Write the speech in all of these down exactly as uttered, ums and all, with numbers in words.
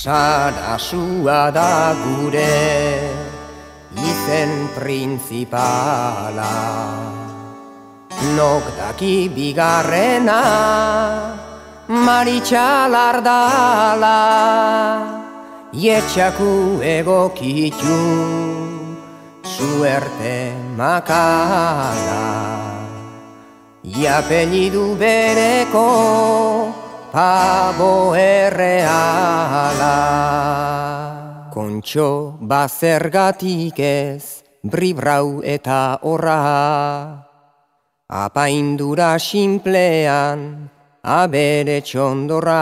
Sarasua da gure izen printzipala, nok daki bigarrena Maritxalar dala, jetxaku egokitu suerte makala, iapelidu bereko pabo erreala. Kontxo bazergatik ez bribrau eta horra, apaindura sinplean abere txondorra,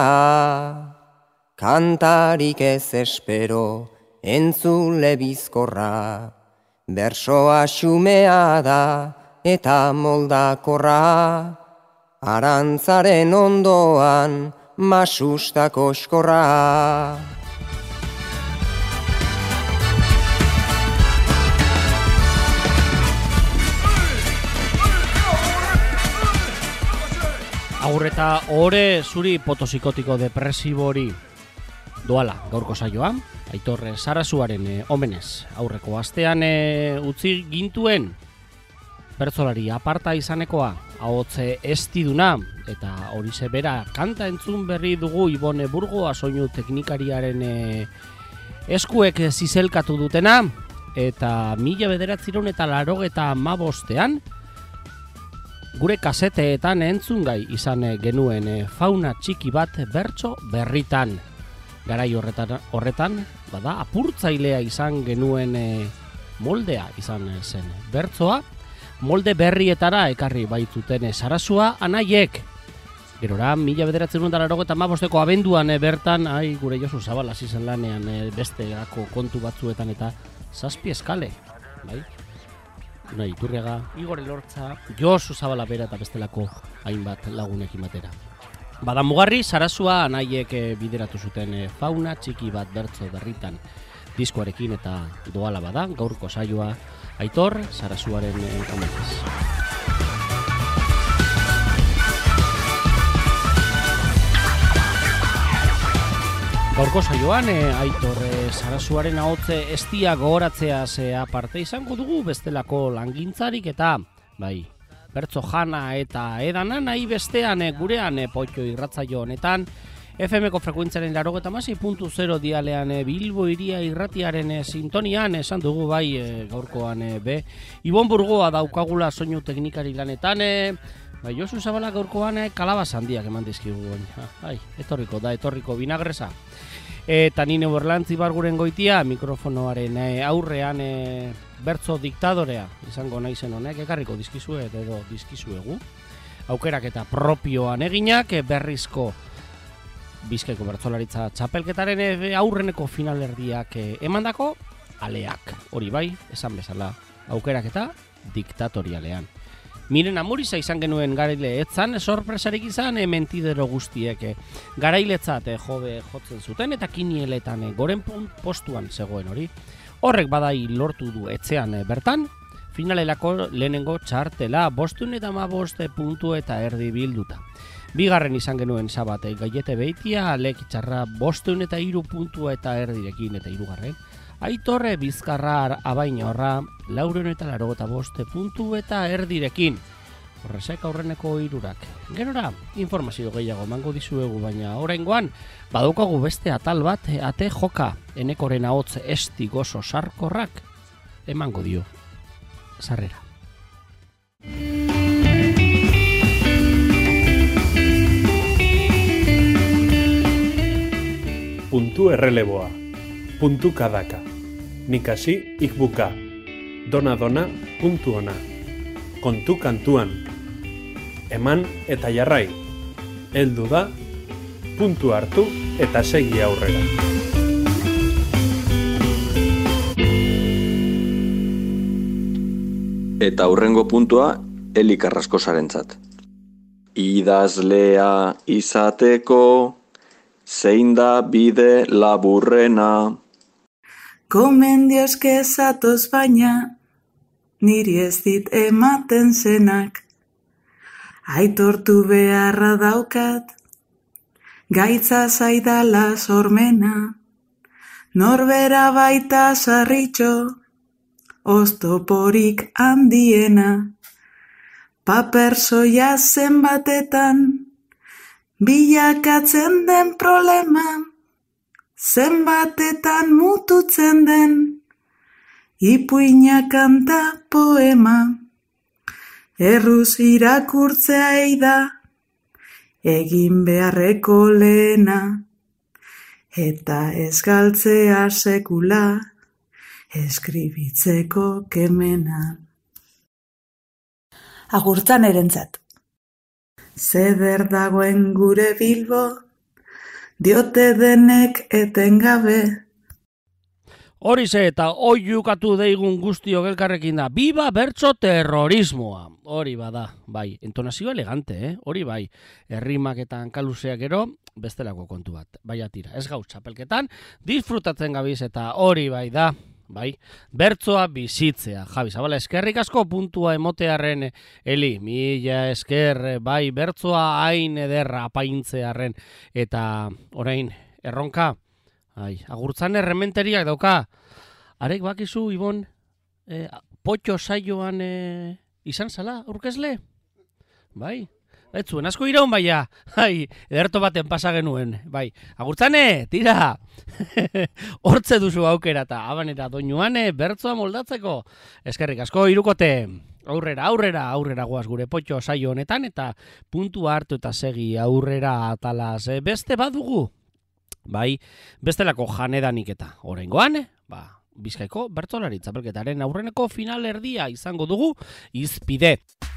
kantarik ez espero entzule bizkorra, bersoa xumea da eta moldakorra, arantzaren ondoan masustako oskorra. Aurreta ore zuri potosikotiko depresibori doala gaurko saioa, Aitor Sarasuaren e, omenez. Aurreko astean e, utzi gintuen bertsolari aparta izanekoa, ahotze estiduna, eta horixe bera kanta entzun berri dugu Ibone Burgoa soinu teknikariaren e, eskuek zizelkatu dutena, eta mila bederatziehun eta laurogeta hamabostean gure kaseteetan entzungai izan genuen fauna txiki bat bertso berritan. Garai horretan, horretan bada apurtzailea izan genuen e, moldea izan zen bertsoa, molde berrietara ekarri baitzuten Sarasua anaiek. Gerora, mila bederatziehun eta laurogeta hamabosteko abenduan e, bertan, ai, gure Josu Zabala zizen lanean e, besteako kontu batzuetan eta zazpi eskale, bai? Unai Iturriaga, Igor Elortza, Josu Zabala bera eta bestelako hainbat lagunekin batera. Bada mugarri, Sarasua anaiek e, bideratu zuten e, fauna txiki bat bertso berritan diskoarekin eta doala bada, gaurko saioa Aitor Sarasuaren e, omenez. Gaurko saioan, e, Aitor e, Sarasuaren ahotze estia gogoratzeaz e, aparte izango dugu bestelako langintzarik eta, bai, bertso jana eta edana nahi bestean e, gurean e, potxo irratzaio honetan, F M ko frekuentziaren laurogeta hamasei puntu zero dialean e, Bilbo iria irratiaren e, sintonian, esan dugu bai e, gaurkoan e, be, Ibon Burgoa daukagula soinu teknikari lanetan, e, bai, Josu Zabala gaurkoan e, kalabaz handiak eman dizkigu, bai, etorriko da, etorriko binagresa. Eta nine Berlantzi Barguren goitia, mikrofonoaren e, aurrean e, bertso diktadorea izango naizen honek, ekarriko dizkizue edo dizkizuegu. Aukerak eta propioan eginak, e, berrizko Bizkaiko bertsolaritza txapelketaren e, aurreneko finalerdiak e, emandako aleak. Hori bai, esan bezala, aukerak eta diktatorialean. Miren Amuriza izan genuen garaile etzan, sorpresarik izan e, mentidero guztiek e, garailetzat e, jobe jotzen zuten eta kinieletan e, goren postuan zegoen hori. Horrek badai lortu du etxean e, bertan, finalelako lehenengo txartela bostun eta hamabost puntu eta erdi bilduta. Bigarren izan genuen sabate gaiete beitia, alek txarra bostun eta hiru puntu eta erdirekin eta hirugarren. Aitorre Bizkarra abaina horra, laureun eta larogeta boste puntu eta erdirekin. Horrezek aurreneko hirurak. Gerora, informazio gehiago mango dizuegu, baina oraingoan badaukagu beste atal bat, ate joka, enekoren ahotz esti gozo sarkorrak, emango dio sarrera. Puntu erreleboa, puntu kadaka. Nikasi ikbuka, dona dona puntu ona, kontu kantuan, eman eta jarrai, heldu da, puntu hartu eta segi aurrera. Eta aurrengo puntua Eli Carrascosarentzat. Idazlea izateko, zein da bide laburrena. Gomendioz kezatoz baina, niri ez dit ematen zenak. Aitortu beharra daukat, gaitza zaidala sormena, Norbera baita sarritxo, oztoporik handiena, paper soia zenbatetan, bilakatzen den problema, zenbatetan mututzen den, ipuina kanta poema, erruz irakurtzea eida, egin beharreko lehena, eta ez galtzea sekula, eskribitzeko kemena. Agurtzan erentzat. Zeder dagoen gure Bilbo, diote denek etengabe. Horize eta oiukatu deigun guztiok elkarrekin da. Biba bertso terrorismoa. Hori bada, bai, entonazioa elegante, eh? Hori bai, errimak eta hankaluzeak gero, bestelako kontu bat. Bai atira, ez gauz txapelketan, disfrutatzen gabiz eta hori bai da. Bai, bertzoa bizitzea. Javi Zabala, eskerrik asko puntua emotearren, Eli, mila esker, bai, bertzoa hain ederra apaintzearren, eta orain, erronka, ai, agurtzan errementeriak dauka, arek bakizu, Ibon, eh, potxo saioan eh, izan zala, aurkezle? Bai, ez zuen, asko iraun baia, ai, ederto baten pasa genuen, bai, agurtzane, tira, hortze duzu aukera eta abanera doinuane bertzoa moldatzeko, eskerrik asko irukote, aurrera, aurrera, aurrera goaz gure potxo saio honetan, eta puntua hartu eta segi aurrera atalaz, beste badugu, bai, bestelako janedanik eta oraingoan, ba, Bizkaiko bertsolari txapelketaren aurreneko final erdia izango dugu Izpide.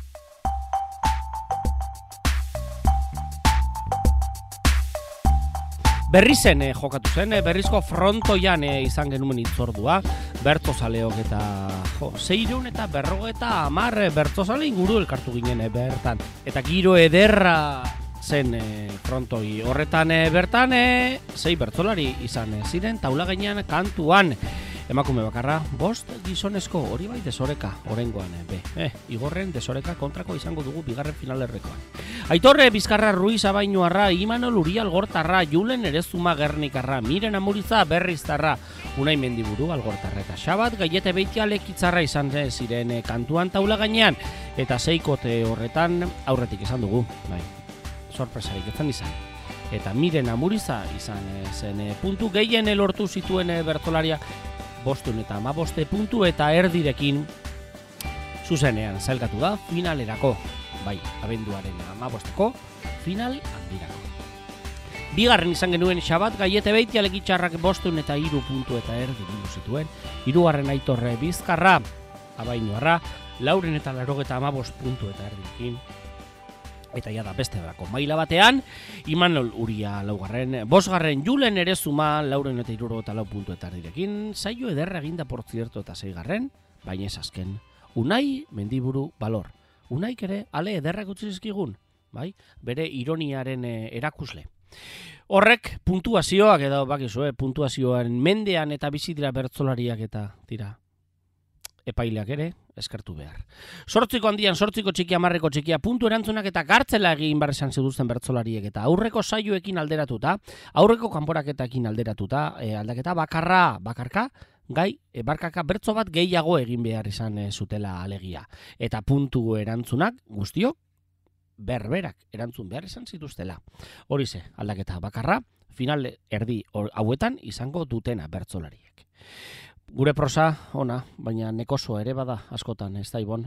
Berrizen eh, jokatu zen, eh, berrizko frontoian eh, izan genuen itzordua, bertzozaleok eta jo, seireun eta berroge eta amar eh, bertzozale inguru elkartu ginen eh, bertan. Eta giro ederra zen eh, frontoi horretan eh, bertan, eh, sei bertzolari izan eh, ziren taula gainean kantuan. Emakume bakarra, bost gizonezko hori bai desoreka, orengoan, be. Eh, igorren desoreka kontrako izango dugu bigarren finalerrekoan. Aitorre Bizkarra Ruiz Abainuarra, Imanol Urial Gortarra, Julen Erezuma Gernikarra, Miren Amuriza Berriztarra, Unai Mendiburu Algortarra eta Xabat, Gaiete Beitia Lekitzarra izan ziren kantuan taula gainean, eta seikote horretan aurretik izan dugu, bai, sorpresarik ezan izan. Eta Miren Amuriza izan zen puntu gehien lortu zituen bertzolaria, bostun eta amaboste puntu eta erdirekin zuzenean zailkatu da finalerako, bai, abenduaren amabosteko final handirako. Bigarren izan genuen Xabat Gaiete Beitia Lekitzarrak bostun eta hiru puntu eta erdi bildu zituen, hirugarren Aitorre Bizkarra Abainuarra, lauren eta larogeta amabost puntu eta erdirekin. Eta ja da beste dako maila batean, Imanol Uria laugarren, bosgarren Julen Erezuma, lauren eta iruro eta lau puntu eta erdirekin, saio ederra eginda portzierto eta zeigarren, baina ez azken, Unai Mendiburu Balor. Unaik ere ale ederrak utzi zizkigun, bai? Bere ironiaren eh, erakusle. Horrek puntuazioak edo bakizu, eh, puntuazioan mendean eta bizitira bertzolariak eta tira epaileak ere eskertu behar. Sortziko handian, sortziko txiki amarreko txikia puntu erantzunak eta gartzela egin behar esan ziduzten bertzolariek eta aurreko saioekin alderatuta, aurreko kanporaketakin alderatuta, e, aldaketa bakarra, bakarka, gai, e, barkaka bertzo bat gehiago egin behar izan e, zutela alegia. Eta puntu erantzunak guztiok berberak erantzun behar izan zituztela. Horize, aldaketa bakarra, final erdi hauetan izango dutena bertzolariek. Gure prosa, ona, baina nekosoa ere bada askotan, ez da Ibon,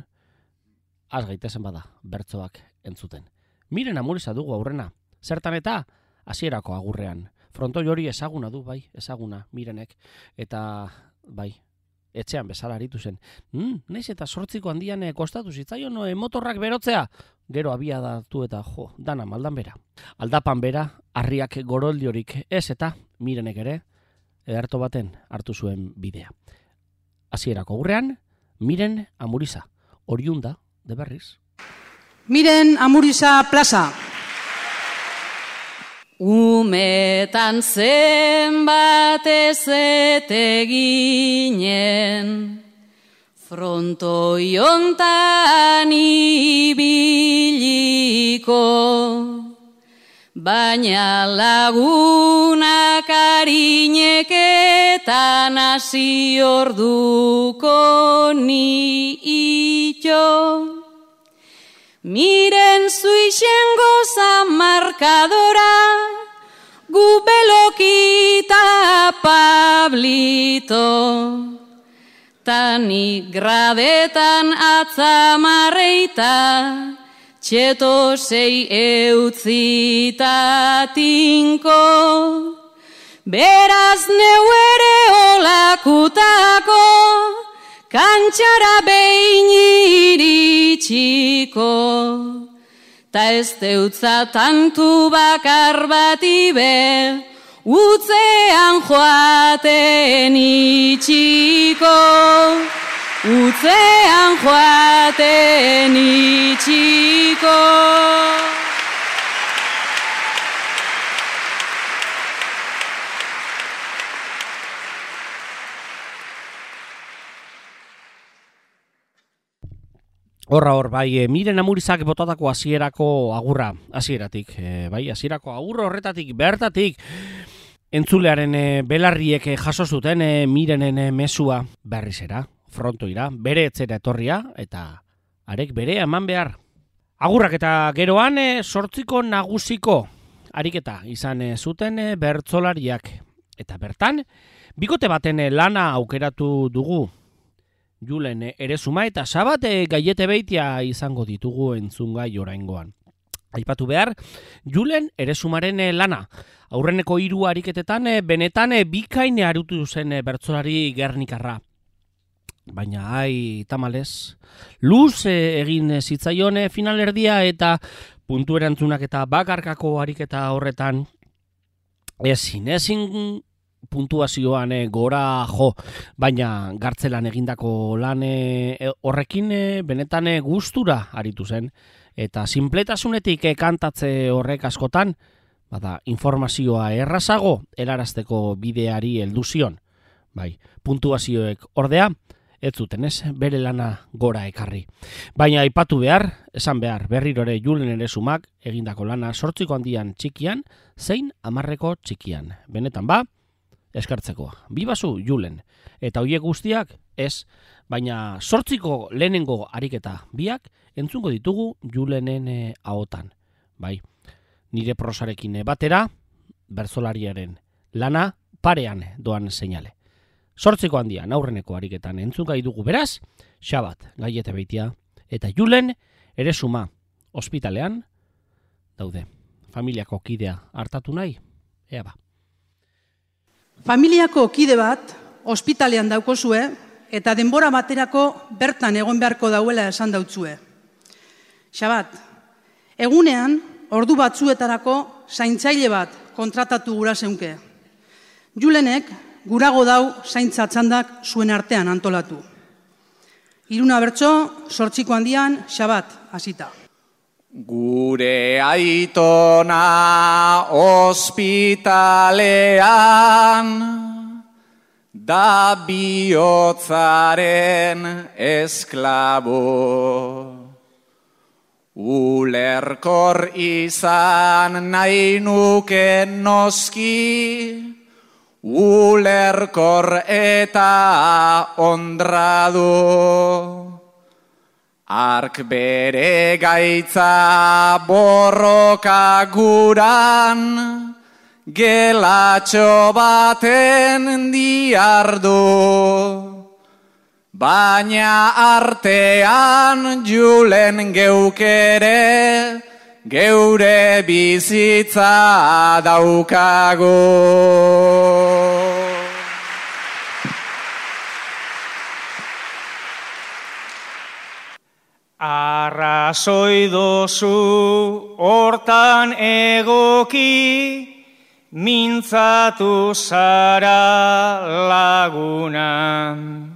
az gaitezen bada, bertzoak entzuten. Miren Amuriza dugu aurrena, zertan eta hasierako agurrean. Frontoi hori ezaguna du, bai, ezaguna, Mirenek, eta bai, etxean bezala aritu zen. Mm, naiz eta sortziko handian kostatu zitzaion no, motorrak berotzea, gero abia datu eta jo, dana maldan bera. Aldapan bera, harriak goroldiorik ez eta Mirenek ere, ederto baten hartu zuen bidea. Hasierako aurrean, Miren Amuriza, oriunda de berriz. Miren Amuriza plaza. Umetan zenbat ezete ginen, frontoi hontan ibiliko, baina lagunak arineketan hasi orduko ni itxo. Miren zuixen goza markadora, gu belokita Pablito. Tani gradetan atzamarreita, txeto sei eutzita tinko. Beraz neu ere olakutako, kantxara behin iritsiko. Ta ez deutza tantu bakar bat ibe, utzean joaten itxiko. Utzean joaten itxiko. Horra hor, bai, e, Miren Amurizak botatako hasierako agurra, hasieratik, e, bai, hasierako agurra horretatik, bertatik, entzulearen e, belarriek e, jaso zuten e, Mirenen e, mesua berrizera, frontoira, bere etzera etorria, eta arek bere eman behar. Agurrak eta geroan e, sortziko nagusiko ariketa izan e, zuten e, bertsolariak, eta bertan, bikote baten e, lana aukeratu dugu, Julen Erezuma eta Sabate Gaiete Beitia izango ditugu entzungai oraingoan. Aipatu behar, Julen Erezumaren lana. Aurreneko hiru ariketetan benetan bikain arutu zen bertsolari gernikarra. Baina ai tamalez, luz egin zitzaion finalerdia eta puntu erantzunak eta bakarkako ariketa horretan ezin ezin puntuazioan e, gora jo, baina gartzelan egindako lan e, horrekin e, benetan e, gustura aritu zen. Eta sinpletasunetik e, kantatze horrek askotan, bada, informazioa errazago helarazteko bideari heldu zion. Bai, puntuazioek ordea, ez zuten ez, bere lana gora ekarri. Baina aipatu behar, esan behar, berrirore Julen Erezumak egindako lana sortziko handian txikian, zein hamarreko txikian. Benetan ba, eskartzeko. Bibazu Julen. Eta hoiek guztiak ez, baina sortziko lehenengo ariketa biak entzungo ditugu Julenen e, ahotan. Bai, nire prosarekin batera, bertsolariaren lana parean doan seinale. Sortziko handian aurreneko ariketan entzungai dugu beraz, Xabat Gaiete Beitia eta Julen Erezuma ospitalean daude. Familiako kidea hartatu nahi, ea ba. Familiako kide bat ospitalean daukozue eta denbora baterako bertan egon beharko dauela esan dautzue. Xabat, egunean ordu batzuetarako zaintzaile bat kontratatu gura zeunke. Julenek gurago dau zaintza txandak zuen artean antolatu. Iruna bertso, sortziko handian, Xabat, hasita. Gure aitona ospitalean da bihotzaren esklabo. Ulerkor izan nahi nuke noski, ulerkor eta hondradu. Ark bere gaitza borroka guran, gelatxo baten diardu. Baina artean Julen geukere, geure bizitza daukagu. Arrazoi dozu hortan egoki, mintzatu zara laguna.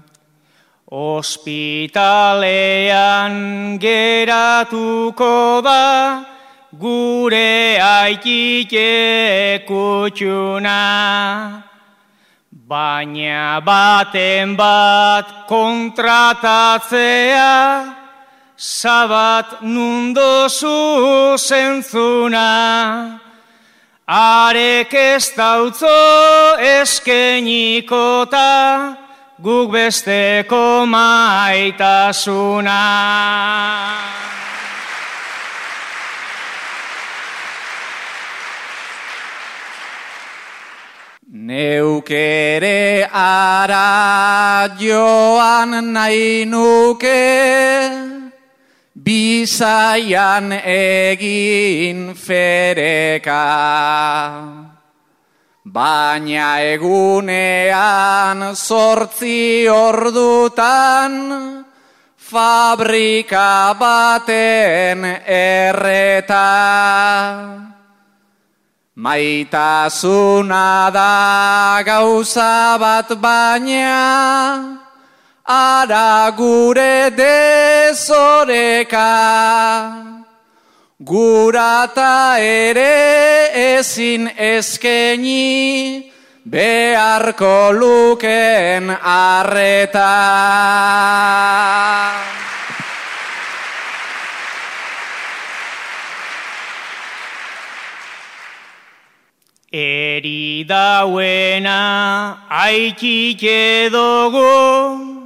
Ospitalean geratuko da gure aikike kutxuna. Baina baten bat kontratatzea, Sabat nundozu zentzuna, arek ez dautzo eskenikota, guk besteko maitasuna. Neuk ere ara joan nahi nuke, Bizaian egin fereka. Baina egunean zortzi ordutan, fabrika baten erreta. Maitasuna da gauza bat baina, ara gure dezoreka. Gurata ere ezin eskeni, beharko luken arreta. Eri dauena aikike dugu,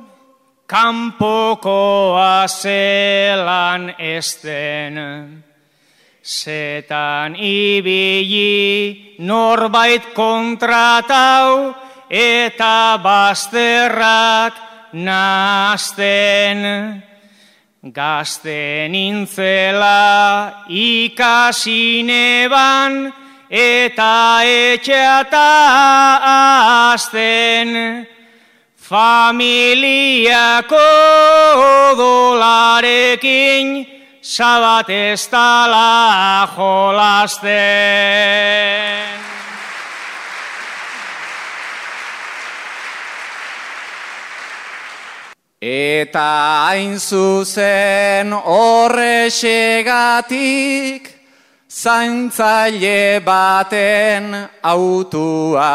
kanpokoa zelan esten. Zetan ibili norbait kontratau eta bazterrak nazten. Gazte nintzela ikasineban eta etxeata azten. Familiako dolarekin Sabat ez dala jolasten. Eta hain zuzen horrexegatik, zaintzaile baten autua.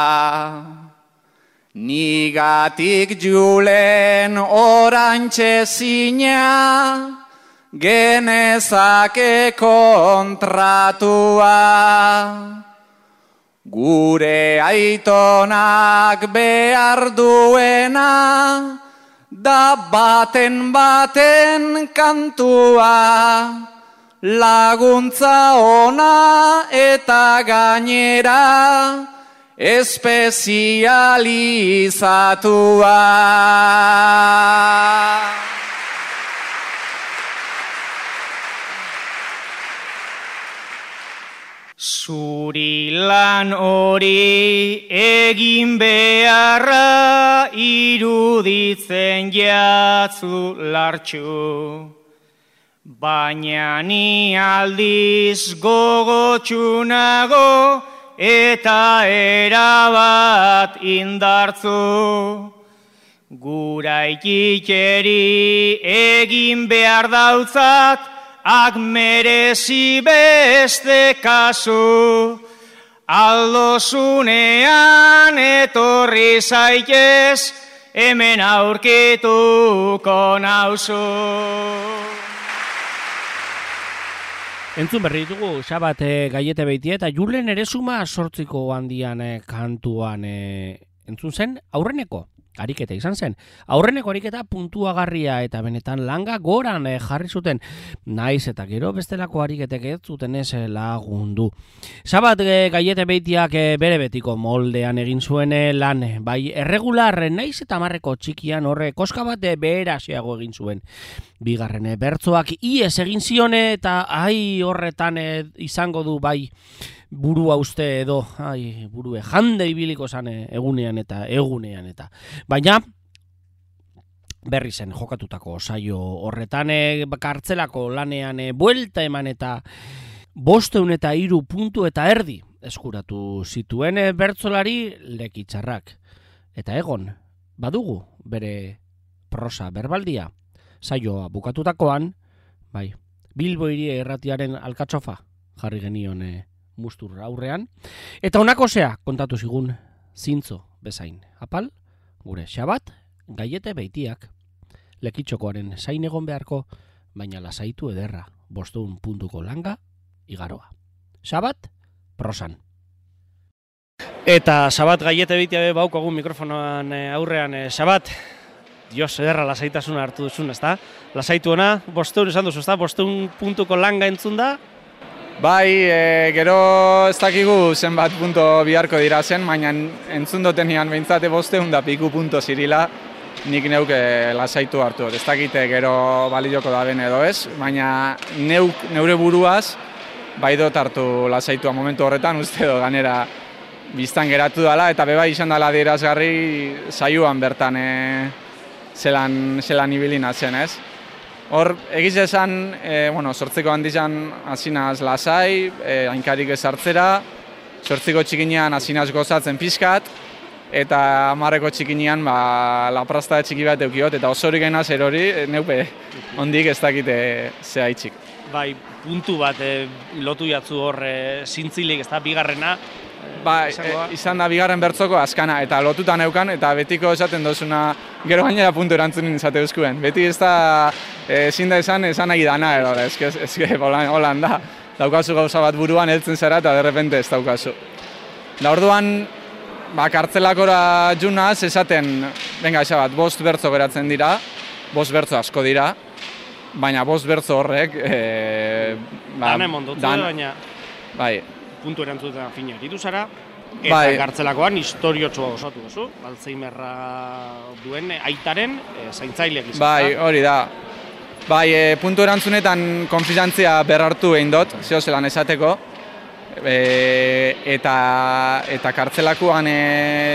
Nigatik julen orantxe zina, genezake kontratua. Gure aitonak behar duena, da baten baten kantua. Laguntza ona eta gainera, espezializatua. Zuri lan hori egin beharra iruditzen jatzu lartxu. Baina ni aldiz gogotsunago eta erabat indartzu. Gura ikikeri egin behar dautzat, ak merezi beste kasu. Aldozunean etorri zaitez, hemen aurkituko nauzu. Entzun berri ditugu, Sabat e, Gaiete Beitia eta Julen Erezuma sortziko handian e, kantuan e, entzun zen aurreneko. Ariketa izan zen. Aurreneko ariketa puntuagarria eta benetan langa goran e, jarri zuten. Naiz eta gero bestelako ariketek ez zuten ez lagundu. Sabat e, Gaiete Beitiak e, bere betiko moldean egin zuen e, lan. Bai erregular naiz eta marreko txikian horre koska bat e, beherasiago egin zuen. Bigarren e, bertzoak ies egin zione eta ai horretan e, izango du bai burua uste edo, ai, burue jande ibiliko zan egunean eta egunean eta. Baina, berri zen jokatutako saio horretan, e, kartzelako lanean e, buelta eman eta bosteun eta hiru puntu eta erdi eskuratu zituen e, bertzolari lekitxarrak. Eta egon, badugu bere prosa berbaldia, saioa bukatutakoan, bai, Bilbo Hiria Irratiaren alkatsofa jarri genion e, mustur aurrean, eta honako zea kontatu zigun zintzo bezain. Apal, gure Sabat Gaiete Beitiak lekitxokoaren zain egon beharko, baina lasaitu ederra, bosteun puntuko langa igaroa. Sabat prosan. Eta Sabat gaiete beitea baukagun mikrofonoan aurrean. Sabat, Dios, ederra lasaitasuna hartu duzun, ezta? Lasaitu ona, bosteun esan duzu, ezta? Bosteun puntuko langa entzun da? Bai, e, gero ez dakigu zenbat punto biharko dira zen, baina entzun dutenian behintzate bosteun da piku punto zirila, nik neuk lasaitu hartu. Ez dakite gero balioko da ben edo ez, baina neuk, neure buruaz, bai dut hartu lasaitua momentu horretan, uste do ganera biztan geratu dela, eta beba izan dela adierazgarri saioan bertan e, zelan, zelan ibilina zen, ez? Hor, egiz esan, e, bueno, sortziko handizan hasinaz lasai, e, hainkarik ezartzera, sortziko txikinean hasinaz gozatzen pixkat, eta hamarreko txikinean ba, laprasta txiki bat eukiot, eta osorik gainaz erori, neupe, ondik ez dakite zea itxik. Bai, puntu bat e, lotu jatzu hor e, zintzilik, ez da, bigarrena, Ba, e, izan da bigarren bertzoko azkana, eta lotuta neukan, eta betiko esaten dozuna, gero gainera puntu erantzunin izate euskuen. Beti ez da, ezin da esan, esan nahi dana, edo, ezke, ezke, holan da. Daukazu gauza bat buruan, heltzen zara, eta derrepente ez daukazu. Da orduan, ba, kartzelakora junaz, esaten, venga, esabat, bost bertzo geratzen dira, bost bertzo asko dira, baina bost bertzo horrek, e, ba, dan emondotzu, dan, baina... Bai, puntu erantzutetan fina eritu zara, eta bai. Kartzelakoan historiotxoa osatu duzu, Alzheimerra duen aitaren e, zaintzaileak izan. Bai, hori da. Bai, e, puntu erantzunetan konfiantzia berrartu egin dut, zeo zelan esateko, e, eta, eta kartzelakoan e,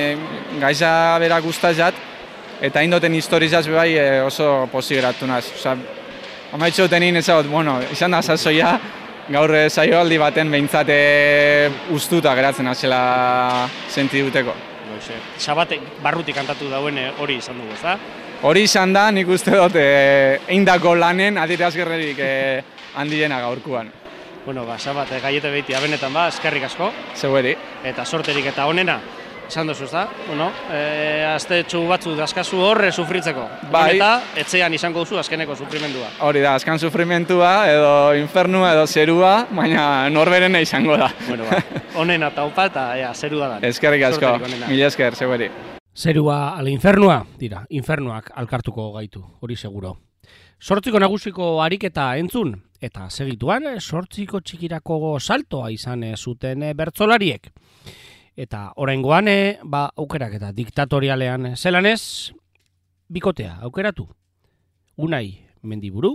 gaiza berak guztazat, eta indoten historizaz bai e, oso posigeratu naz. Osa, amaitxo tenin ezagot, bueno, izan da sasoia, gaur saioaldi baten behintzate ustuta geratzen azela senti duteko. Sabate barrutik kantatu dauen hori izan dugu, ezta? Hori izan da, nik uste dut e, eindako lanen adierazgarririk e, handiena gaurkuan. Bueno, ba, Sabate gaiete beitia benetan ba, eskerrik asko. Zeueri. Eta sorterik eta onena, esan duzu, ezta? Bueno, e, azte txu batzu dazkazu horre sufritzeko. Bai. Eta etxean izango duzu azkeneko sufrimendua. Hori da, azkan sufrimentua, edo infernua, edo zerua, baina norberena izango da. Bueno, ba, onena taupa eta ea, zerua da. Eskerrik asko, mila esker, zeueri. Zerua ala infernua, dira, infernuak alkartuko gaitu, hori seguro. Sortziko nagusiko ariketa entzun, eta segituan sortziko txikirako saltoa izan zuten bertzolariek. Eta oraingoan, ba, aukerak eta diktatorialean zelanez, bikotea aukeratu. Unai Mendiburu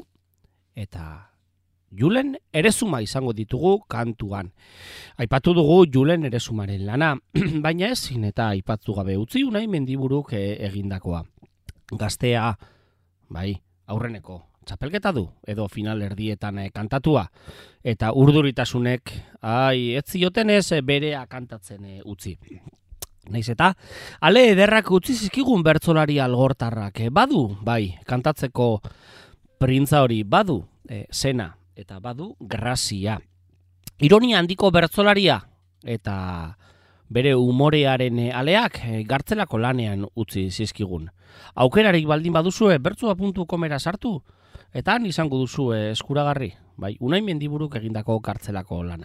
eta Julen Erezuma izango ditugu kantuan. Aipatu dugu Julen Erezumaren lana, baina ezin eta aipatu gabe utzi Unai Mendiburuk egindakoa. Gaztea, bai, aurreneko txapelketa du, edo final erdietan kantatua. Eta urduritasunek, ai, ez zioten ez berea kantatzen e, utzi. Naiz eta, ale ederrak utzi zizkigun bertzolari algortarrak. E, badu, bai, kantatzeko printza hori, badu, e, zena, eta badu, grazia. Ironia handiko bertzolaria, eta bere umorearen aleak e, gartzelako lanean utzi zizkigun. Aukerarik baldin baduzue, bertzua puntu komera sartu, eta han izango duzu eskuragarri, bai, Unai Mendiburuk egindako kartzelako lana.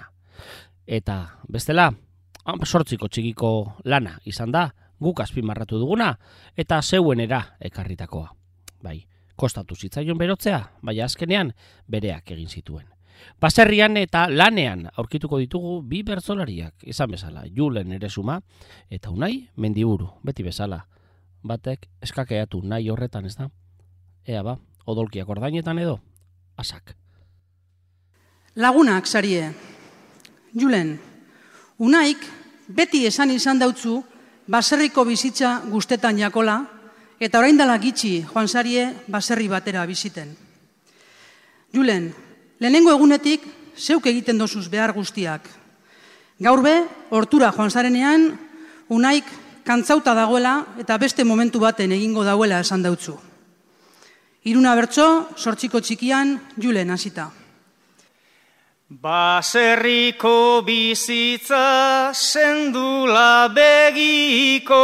Eta bestela, sortziko txikiko lana izan da, guk azpimarratu duguna, eta zeuenera ekarritakoa. Bai, kostatu zitzaion berotzea, bai azkenean bereak egin zituen. Baserrian eta lanean aurkituko ditugu bi bertzolariak, izan bezala, Julen Erezuma eta Unai Mendiburu, beti bezala. Batek eskakeatu nahi horretan, ez da? Ea ba, odolkiak ordainetan edo, asak. Lagunak, sarie. Julen, Unaik beti esan izan dautzu baserriko bizitza guztetan jakola, eta orain dela gitxi joan sarie baserri batera biziten. Julen, lehenengo egunetik zeuk egiten dozuz behar guztiak. Gaur be, hortura joan zarenean, Unaik kantzauta dagoela eta beste momentu baten egingo dauela esan dautzu. Iruna bertso, sortziko txikian, Julen hasita. Baserriko bizitza sendula begiko,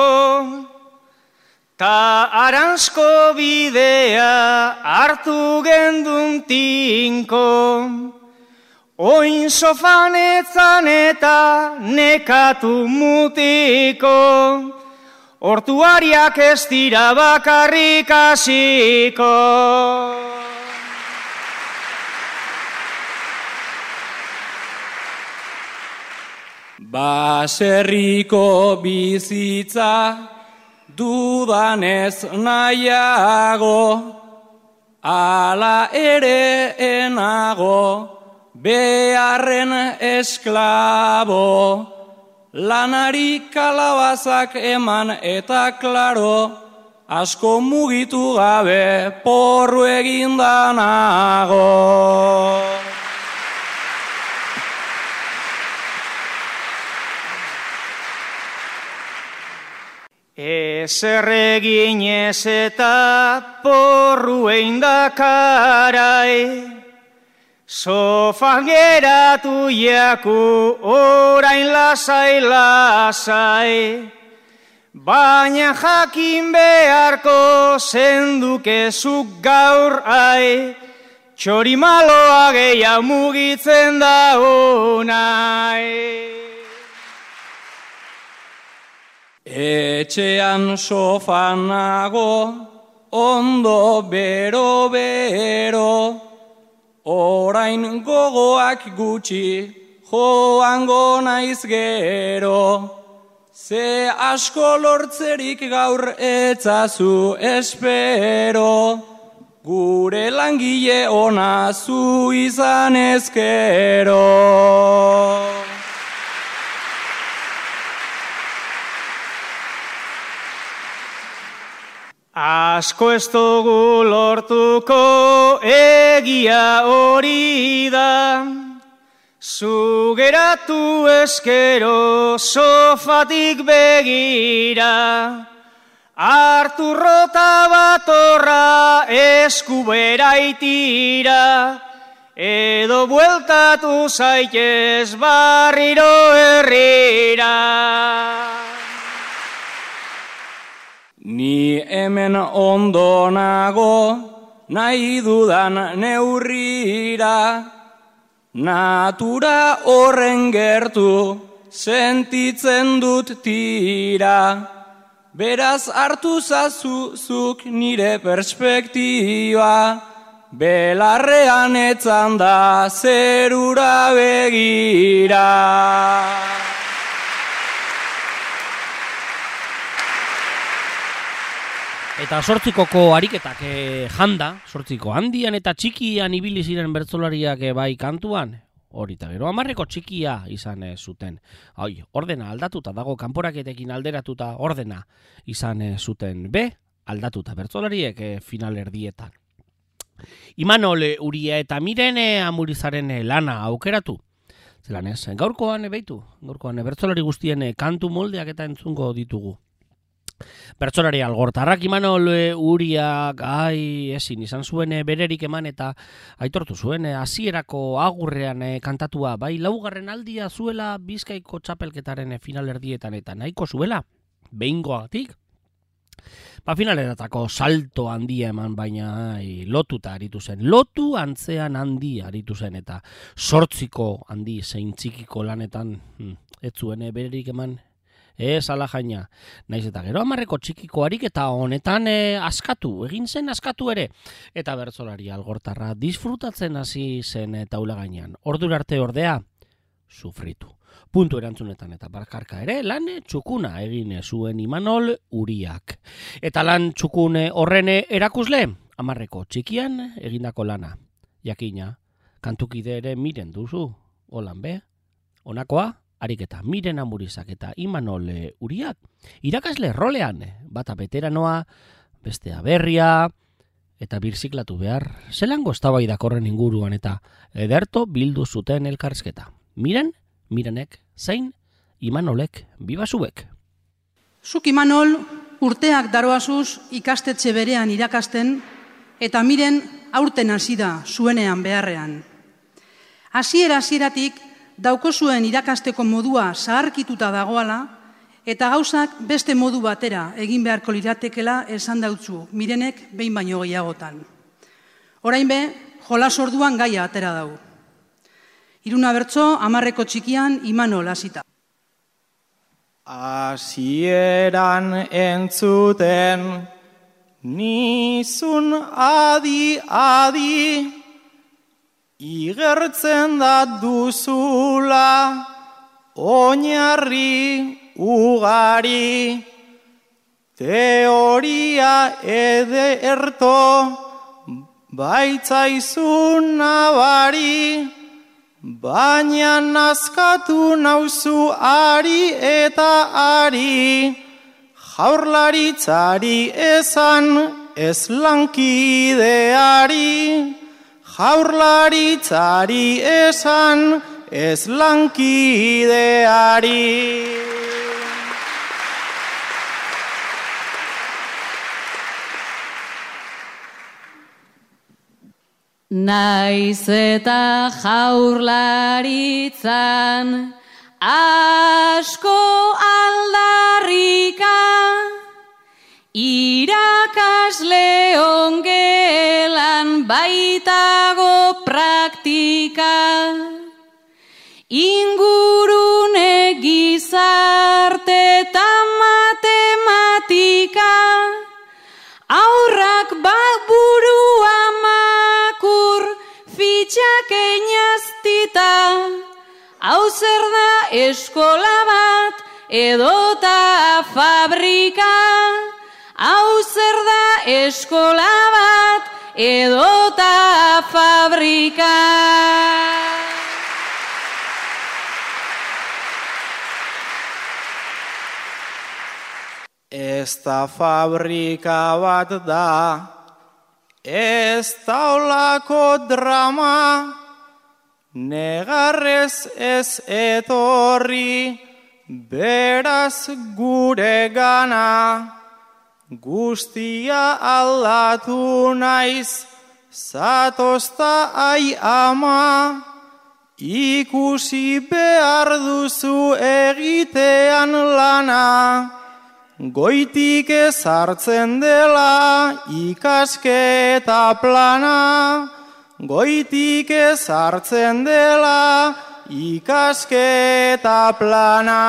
ta aranzko bidea hartu gendun tinko, Oin sofanetzan eta nekatu mutiko, hortuariak ez dira bakarrik hasiko. Baserriko bizitza dudanez nahiago, ala ere enago, beharren esklabo, lanari kalabazak eman eta klaro, asko mugitu gabe porru eginda nago. Ezer egin ez eta porru eindakarai, sofan geratu jaku orain lasai-lasai, baina jakin beharko zendukezuk gaur ai, txorimaloa gehiago mugitzen da honai. Etxean sofan nago, ondo bero-bero, orain gogoak gutxi, joango naiz gero. Ze asko lortzerik gaur etzazu espero, gure langile ona zu izan ezkero. Asko ez dugu lortuko egia hori da, zu geratu ezkero sofatik begira, Arturrota batorra eskubera itira, edo bueltatu zaitez barriro herrira. Ni hemen ondo nago, nahi dudan neurrira, natura horren gertu, sentitzen dut tira. Beraz hartu zazuzuk nire perspektiba, belarrean etzan da zerura begira. Eta sortzikoko ariketak e, janda, sortziko handian eta txikian ibili ziren bertsolariak e, bai kantuan, hori eta gero hamarreko txikia izan e, zuten. Ai, ordena aldatuta dago, kanporaketekin alderatuta ordena izan e, zuten. Be, aldatuta bertsolariek e, final erdietan. Imanol e, Uria eta Miren e, Amurizaren e, lana aukeratu. Zelan ez, gaurkoan e, beitu, gaurkoan e, bertsolari guztien e, kantu moldeak eta entzungo ditugu. Bertsolari algortarrak Imanol Uriak ai ezin izan zuen bererik eman eta aitortu zuen hasierako agurrean kantatua, bai laugarren aldia zuela Bizkaiko txapelketaren final erdietan eta nahiko zuela behingoatik. Ba finaleratako salto handia eman, baina ai, lotuta aritu zen, lotu antzean handi aritu zen eta sortziko handi zein txikiko lanetan hmm, ez zuen bererik eman. Ez ala jaina, naiz eta gero hamarreko txikiko ariketa honetan e, askatu, egin zen askatu ere. Eta bertsolari algortarra disfrutatzen hasi zen e, taula gainean. Ordura arte ordea, sufritu. Puntu erantzunetan eta barkarka ere, lan txukuna egin zuen Imanol Uriak. Eta lan txukune horren erakusle, hamarreko txikian egindako lana. Jakina, kantukide ere Miren duzu, holan be, honakoa? Ariketa Miren Amurizak eta Imanol Uriak, irakasle rolean, bata beteranoa, bestea berria, eta birziklatu behar, zelango eztabaidak horren inguruan eta ederto bildu zuten elkarrizketa. Miren, Mirenek, zein, Imanolek, bibazuek. Zuk Imanol urteak daroazuz ikastetxe berean irakasten, eta Miren aurten hasi da zuenean beharrean. Hasiera hasieratik dauko zuen irakasteko modua zaharkituta dagoala, eta gauzak beste modu batera egin beharko liratekela esan dautzu Mirenek behin baino gehiagotan. Orain be, jolas orduan gaia atera dau. Iruna bertso, amarreko txikian, Imanol hasita. Hasieran entzuten, nizun adi adi, igertzen da duzula, oinarri ugari, teoria ederto, baitzaizun nabari, baina nazkatu nauzu ari eta ari, jaurlaritzari esan ez lankideari, jaurlaritzari esan ez lankideari. Naiz eta jaurlaritzan asko aldarrika, irakasle ongelan baitago praktika, ingurune gizarte eta matematika, aurrak bat burua makur fitxak einaztita, hau zer da eskola bat edota fabrika, hau zer da eskola bat edota fabrika. Ez da fabrika bat da, ez taulako drama, negarrez ez etorri, beraz gure gana, guztia aldatu naiz, zatozta ai ama, ikusi behar duzu egitean lana, goitik ezartzen dela ikasketa plana, goitik ezartzen dela ikasketa plana.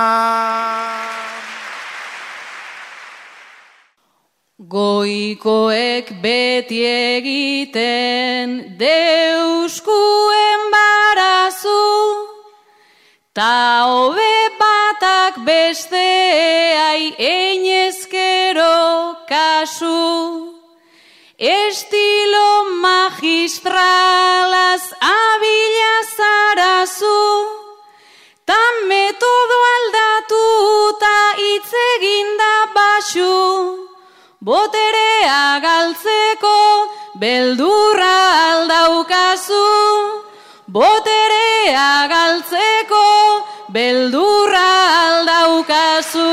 Goikoek beti egiten deuskuen barazu, ta hobe batak besteai einezkero kasu, estilo magistralaz abila zarazu, ta metodo aldatu ta hitz eginda basu, boterea galtzeko beldurra aldaukazu, boterea galtzeko beldurra aldaukazu.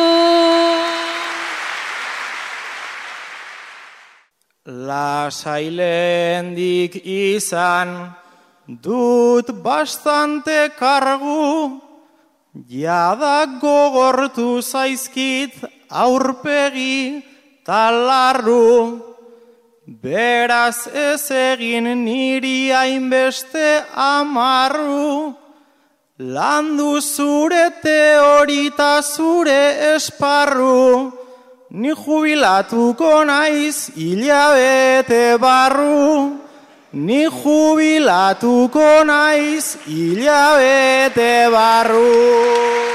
Lasailendik izan dut bastante kargu, jada gogortu zaizkit aurpegi talarru, beraz ez egin niri hainbeste amarru, landu zure teorita zure esparru, ni jubilatuko naiz hilabete barru, ni jubilatuko naiz hilabete barru.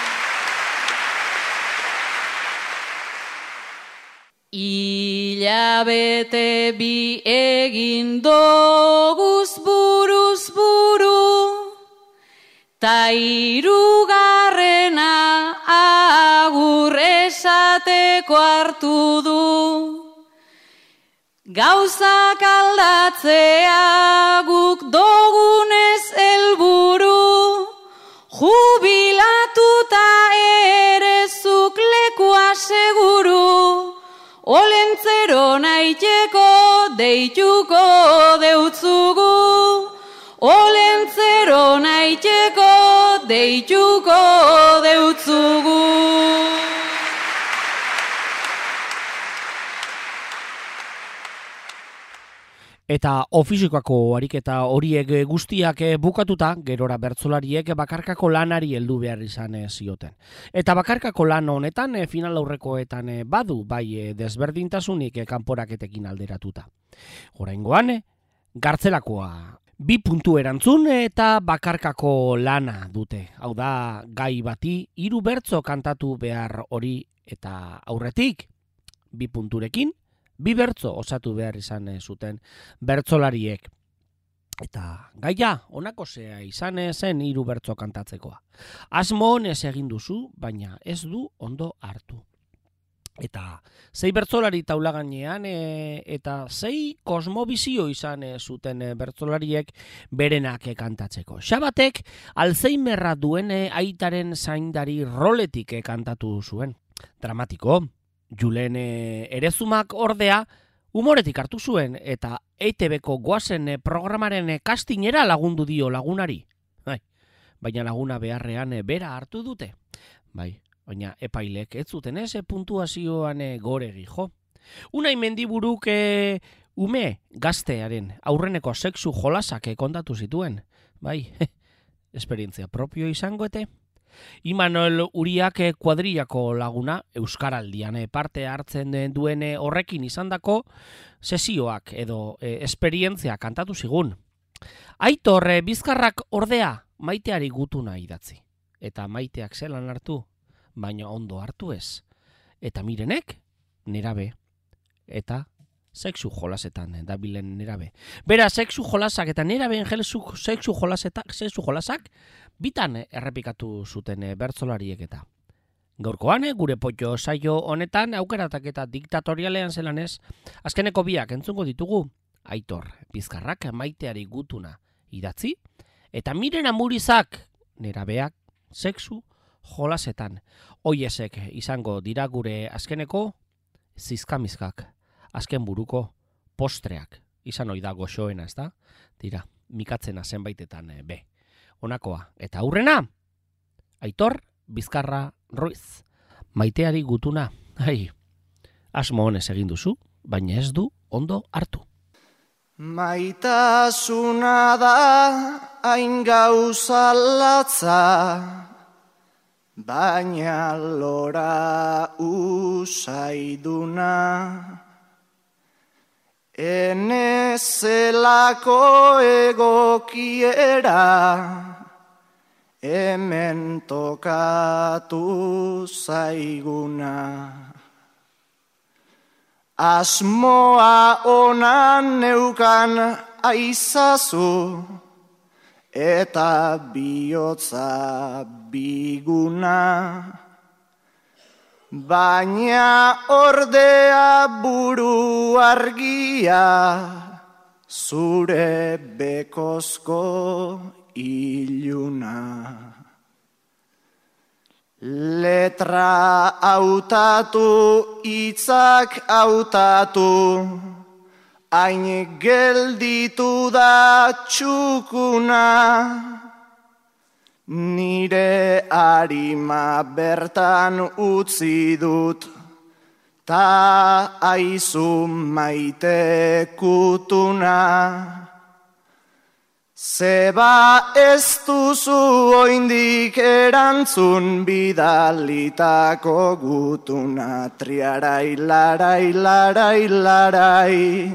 Hilabete bi egin doguz buruz buru, ta hirugarrena agur esateko hartu du. Gauzak aldatzea guk dogunez helburu, jubilatuta ere zuk lekua seguru, olentzero naiteko deituko deutzugu, olentzero naiteko deituko deutzugu. Eta ofizikako ariketa horiek guztiak bukatuta, gerora bertsolariek bakarkako lanari heldu behar izan zioten. Eta bakarkako lan honetan final aurrekoetan badu bai desberdintasunik kanporaketekin alderatuta. Oraingoan, gartzelakoa bi puntu erantzun eta bakarkako lana dute. Hau da, gai bati hiru bertso kantatu behar hori eta aurretik, bi punturekin, bi bertso osatu behar izan zuten bertsolariek. Eta gaia, honako zea izan zen hiru bertso kantatzekoa. Asmo honez egin duzu, baina ez du ondo hartu. Eta sei bertsolari taula gainean e, eta sei kosmobizio izan e, zuten e, bertsolariek berenak e, kantatzeko. Xabatek Alzheimerra duen e, aitaren zaindari roletik e, kantatu zuen. Dramatiko. Julen e, Erezumak ordea humoretik hartu zuen eta E T Bko goazen e, programaren e, castingera lagundu dio lagunari. Bai, baina laguna beharrean e, bera hartu dute. Bai. Baina epailek ez zuten ez puntuazioan goregi jo. Unai Mendiburuk e, ume gaztearen aurreneko sexu jolasak kontatu zituen. Bai, esperientzia propio izango ete. Imanol Uriak kuadrillako laguna Euskaraldian parte hartzen duen horrekin izandako sesioak edo e, esperientzia kantatu zigun. Aitor e, Bizkarrak ordea maiteari gutuna idatzi. Eta maiteak zelan hartu? Baina ondo hartu ez. Eta Mirenek, nerabe. Eta sexu jolasetan dabilen nerabe. Bera, sexu jolasak eta nerabeen sexu jolasetak, sexu jolasak, bitan errepikatu zuten bertsolariek eta. Gaurkoan, gure potxo saio honetan, aukeratak eta diktatorialean zelanez, azkeneko biak entzungo ditugu, Aitor Bizkarrak maiteari gutuna idatzi, eta Miren Amurizak, nerabeak, sexu jolasetan. Oiesek izango dira gure azkeneko zizkamizkak, azken buruko postreak. Izan hoi da goxoena, ez da? Dira, mikatzena zenbaitetan be. Honakoa. Eta aurrena, Aitor Bizkarra Ruiz. Maiteari gutuna. Ai, asmo honez egin duzu, baina ez du ondo hartu. Maitasuna da hain gauza latza, baina lora usaiduna. Ene zelako egokiera, hemen tokatu zaiguna. Asmoa onan neukan aizazu, eta bihotza biguna. Baina ordea buru argia, zure bekozko iluna. Letra hautatu, hitzak hautatu, hain gelditu da txukuna. Nire arima bertan utzi dut, ta aizu maite kutuna. Zeba ez duzu oindik erantzun bidalitako gutuna. Triarai, larai, larai, larai,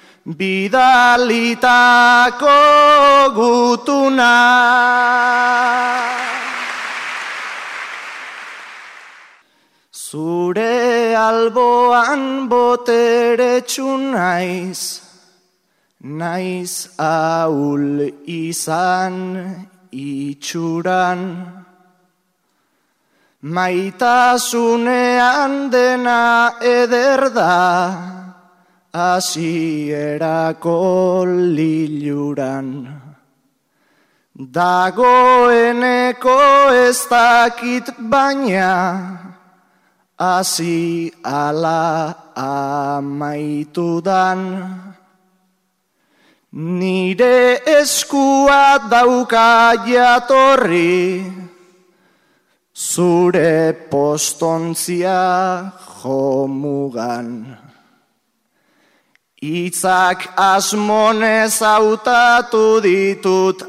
bidalitako gutuna. Zure alboan boteretsu naiz, naiz ahul izan itxuran. Maitasunean dena eder da, hasierako liluran. Dagoeneko ez dakit baina, hasi ala amaitudan. Nire eskua dauka jatorri, zure postontzia jomugan. Itzak asmonez hautatu ditut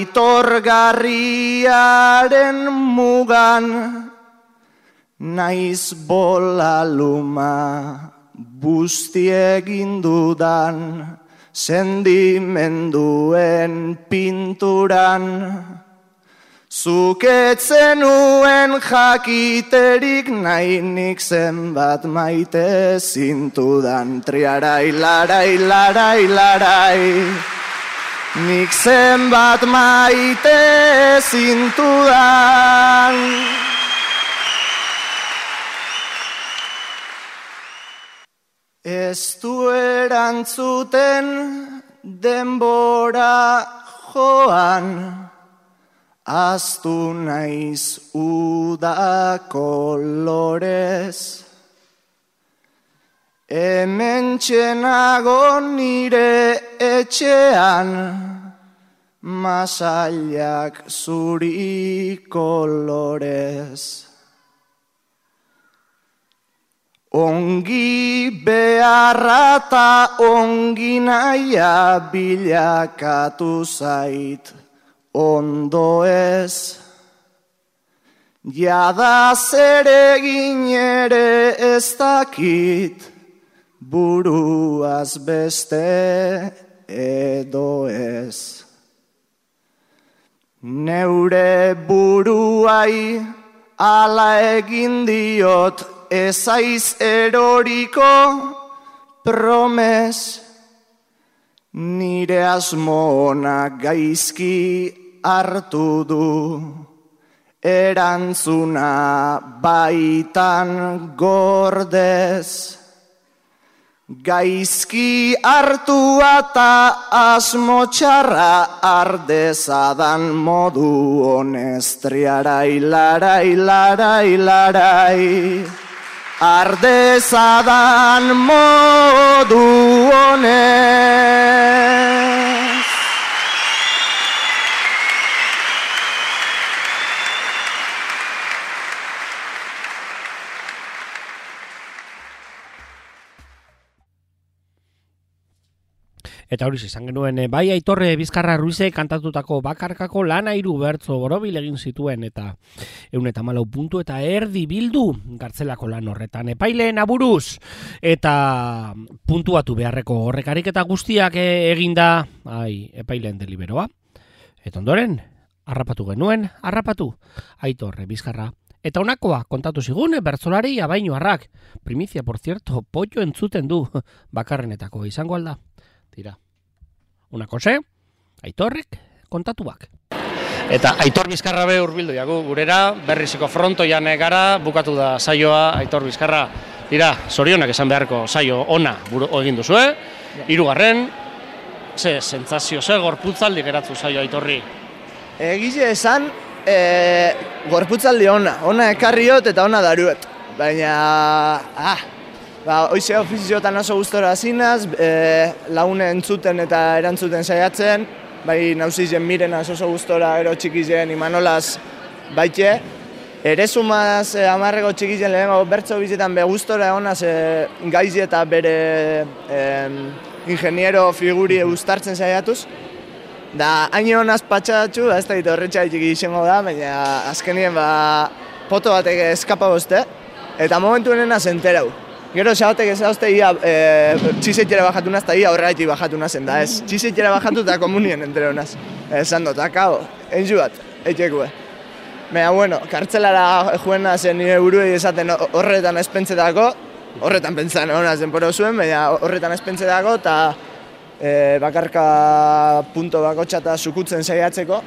aitorgarriaren mugan, naiz bola luma busti egin dudan sendimenduen pinturan. Zuk etzenuen jakiterik nahi nik zenbat maite zintudan. Triarai, larai, larai, larai, nik zenbat maite zintudan. Ez du erantzuten denbora joan, aztu naiz uda kolorez. Hementxe nago nire etxean, masailak zuri kolorez. Ongi beharra ta ongi naia bilakatu zait ondo ez. Jada zer egin ere ez dakit, buruaz beste edo ez. Neure buruai ala egin diot, ez aiz eroriko promes. Nire asmona gaizki hartu du, erantzuna baitan gordez. Gaizki hartu eta asmo txarra ardezadan modu honez. Triarai, larai, larai, larai, ardezadan modu honez. Eta hori izan genuen, bai Aitorre Bizkarra Ruize kantatutako bakarkako lana hiru bertso borobil egin zituen eta ehun eta hamalau puntu eta erdi bildu gartzelako lan horretan epaileen aburuz eta puntuatu beharreko horrekarik eta guztiak eginda ai, epaileen deliberoa. Eta ondoren, harrapatu genuen, harrapatu Aitorre Bizkarra. Eta honakoa kontatu zigun bertsolari Abainu Arrak. Primizia, por cierto, pollo entzuten du bakarrenetako izango alda. Tira, unakose, Aitorrek kontatuak. Eta Aitor Bizkarra be hurbildu jagu gurera, berrizeko frontoian gara, bukatu da saioa Aitor Bizkarra. Tira, zorionak esan beharko saio ona buru egin duzue, hirugarren, ze sentsazio, ze gorputzaldi geratzu saio Aitorri? Egize esan, e, gorputzaldi ona, ona ekarriot eta ona daruet, baina, ah, Ba, hoize ofiziotan oso gustora zinaz, e, laune entzuten eta erantzuten saiatzen, bai nauzizen mirenaz oso gustora ero txikizen Imanolaz baite. Erezumaz e, amarreko txikizen lehenko bertso bizetan be gustora egonaz e, gaizi eta bere e, ingeniero figuri uztartzen saiatuz. Da, hain honaz patxatxu, ez da ditu horretxa txiki izango da, baina azkenien ba, poto batek eskapa bozte, eta momentuenen azenterau. Gero xabatek ez dauzte ia e, txizetxera bajatu naz, eta ia horregatik bajatu nazen da, ez. Txizetxera bajatu eta komunien entero naz. Esan dut, akabo, enju bat, eitxekue. Baina, bueno, kartzelara juen nazen nire buruei esaten horretan espentzetako, horretan pentsan honaz denporo zuen, baina horretan espentzetako, eta e, bakarka punto bakotxa eta sukutzen saiatzeko.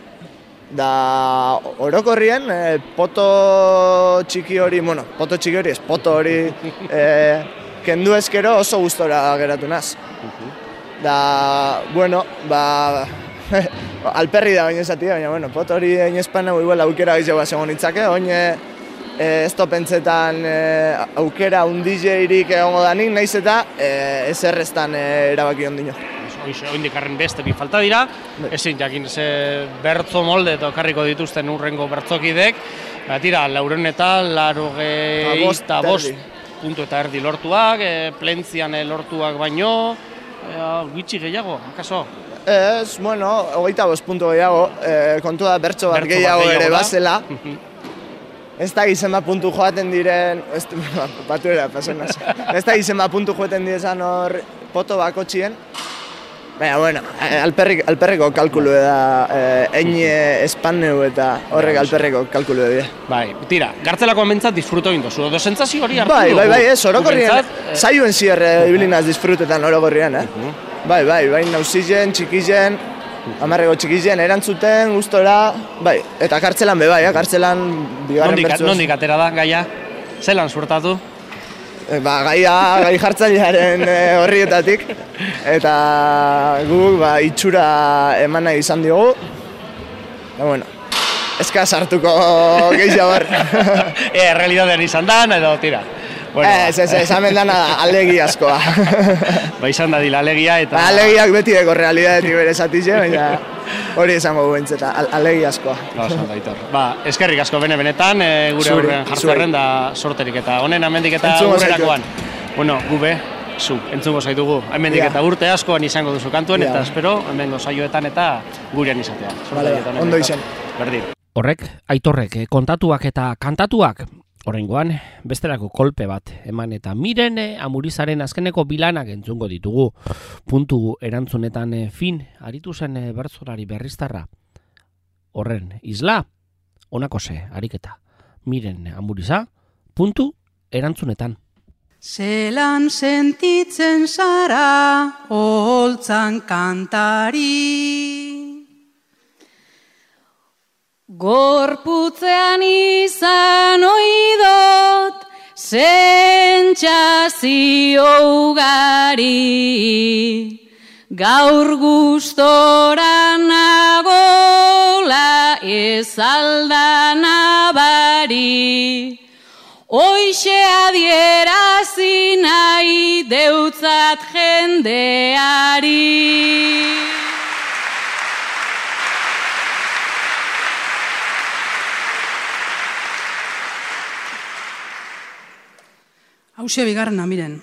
Da orokorrien, e, poto txiki hori, bueno, poto txiki hori, ez poto hori e, kendu ezkero oso gustora geratu naz. Da, bueno, ba, alperri da baina esati, baina, bueno, poto hori egin espana igual aukera gizio bat segon itzake, oin e, ez topentzetan e, aukera un D J-rik egongo danik, nahiz eta e, ez erreztan e, erabaki ondino. Oindik arren beste bi falta dira, ezin jakin ze bertzo molde eta karriko dituzten urrengo bertzokidek, tira, lauren eta larogei eta bost puntu eta erdi lortuak, e, plentzian lortuak baino, e, gitxi gehiago, akaso? Ez, bueno, hogeita bost puntu gehiago, e, kontu da bertso bat gehiago ere bazela. Ez da gizema puntu joaten diren, ez batuera, pasen naz. Ez da gizema puntu joaten diren hor poto bako txien. Baina, bueno, alperrik, alperriko kalkulu da, egin espanneu eta horrek alperriko kalkulu da. Bai, tira, Gartzelako mentzat disfruto egin dozu, edo sentzazio hori hartu bai, bai, bai, ez, orokorrien, saioen zier ibilinaz disfrutetan orokorrien, eh? Bai, bai, bai, nauzizen, txikizen, amarreko txikizen, erantzuten, gustora, bai, eta kartzelan be bai, eh? Kartzelan bigarren bertzoz. Nondik atera da, gaia? Zelan suertatu? Ba, gaia, gai jartzailearen horrietatik, eta guk ba, itxura eman nahi izan diogu. Eta, bueno, ezka sartuko gehiago hor. E, realidadean izan dan, edo tira. Bueno, ez, ez, ez, hemen dana alegi askoa. Ba, izan da dila alegia eta... Ba, alegiak beti deko realidadetik bere zatize, baina hori esango guentzeta, alegi askoa. Ba, osan da, Aitor. Ba, eskerrik asko bene benetan, e, gure aurrean jartzerren da sorterik eta honen amendik eta urrerakoan. Bueno, gube, zu, entzungo zaitugu. Hemendik eta urte askoan izango duzu kantuen, eta espero, hemengo saioetan eta gurean izatea. Vale, ondo izen. Berdin. Horrek, Aitorrek, kontatuak eta kantatuak, oraingoan, bestelako kolpe bat eman eta Miren Amurizaren azkeneko bilanak entzungo ditugu. Puntu erantzunetan fin, aritu zen bertsolari berriztarra. Horren, isla, honako ze, ariketa. Miren Amuriza, puntu erantzunetan. Zelan sentitzen zara, oholtzan kantari. Gorputzean izan oidot, sentsazio ugari. Gaur gustora nagola, ez alda nabari. Hoixe adierazi nahi deutzat jendeari. Hauxe bigarrena, miren.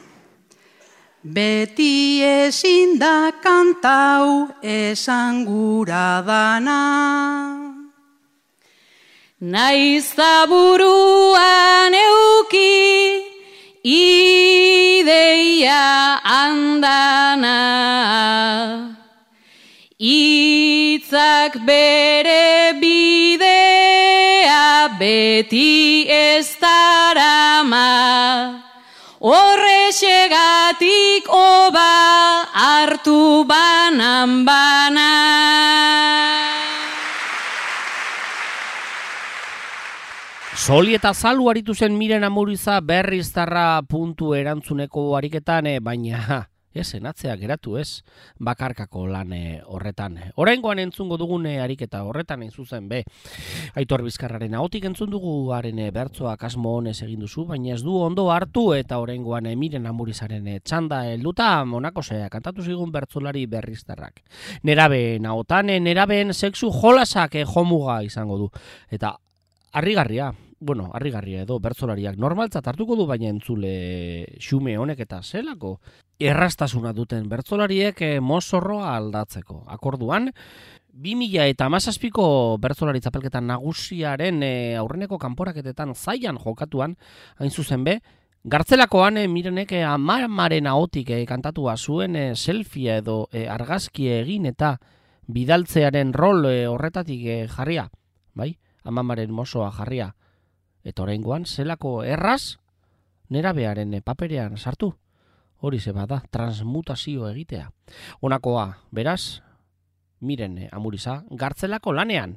Beti ezin da kantau esan gura dana. Naiz da buruan euki ideia andana. Itzak bere bidea beti ez darama. Horrexegatik oba hartu banan bana. Soli eta Zalu aritu zen Miren Amuriza berriztarra puntu erantzuneko ariketan, baina esen atzea geratu ez, bakarkako lan horretan. Oraingoan entzungo dugun ariketa horretan hain zuzen be. Aitor Bizkarraren ahotik entzun dugu haren bertsoak asmo honez egin duzu, baina ez du ondo hartu eta oraingoan Miren Amurizaren txanda helduta monako zea kantatu zigun bertsolari berriztarrak. Nerabeen ahotan, nerabeen sexu jolasak jomuga izango du. Eta harrigarria, bueno, harrigarria edo bertsolariak normaltzat hartuko du, baina entzule xume honek eta zelako erraztasuna duten bertsolariek mozorroa aldatzeko. Akorduan, bi mila eta hamazazpiko bertsolari txapelketan nagusiaren e, aurreneko kanporaketetan zaian jokatuan, hain zuzen be, Gartzelakoan e, Mirenek e, amamaren ahotik e, kantatua zuen e, selfie edo e, argazki egin eta bidaltzearen rol e, horretatik e, jarria, bai? Amamaren mozoa jarria. Eta oraingoan zelako erraz nerabearen e, paperean sartu. Hori ze bada, transmutazio egitea. Honakoa, beraz, Miren Amuriza, Gartzelako lanean.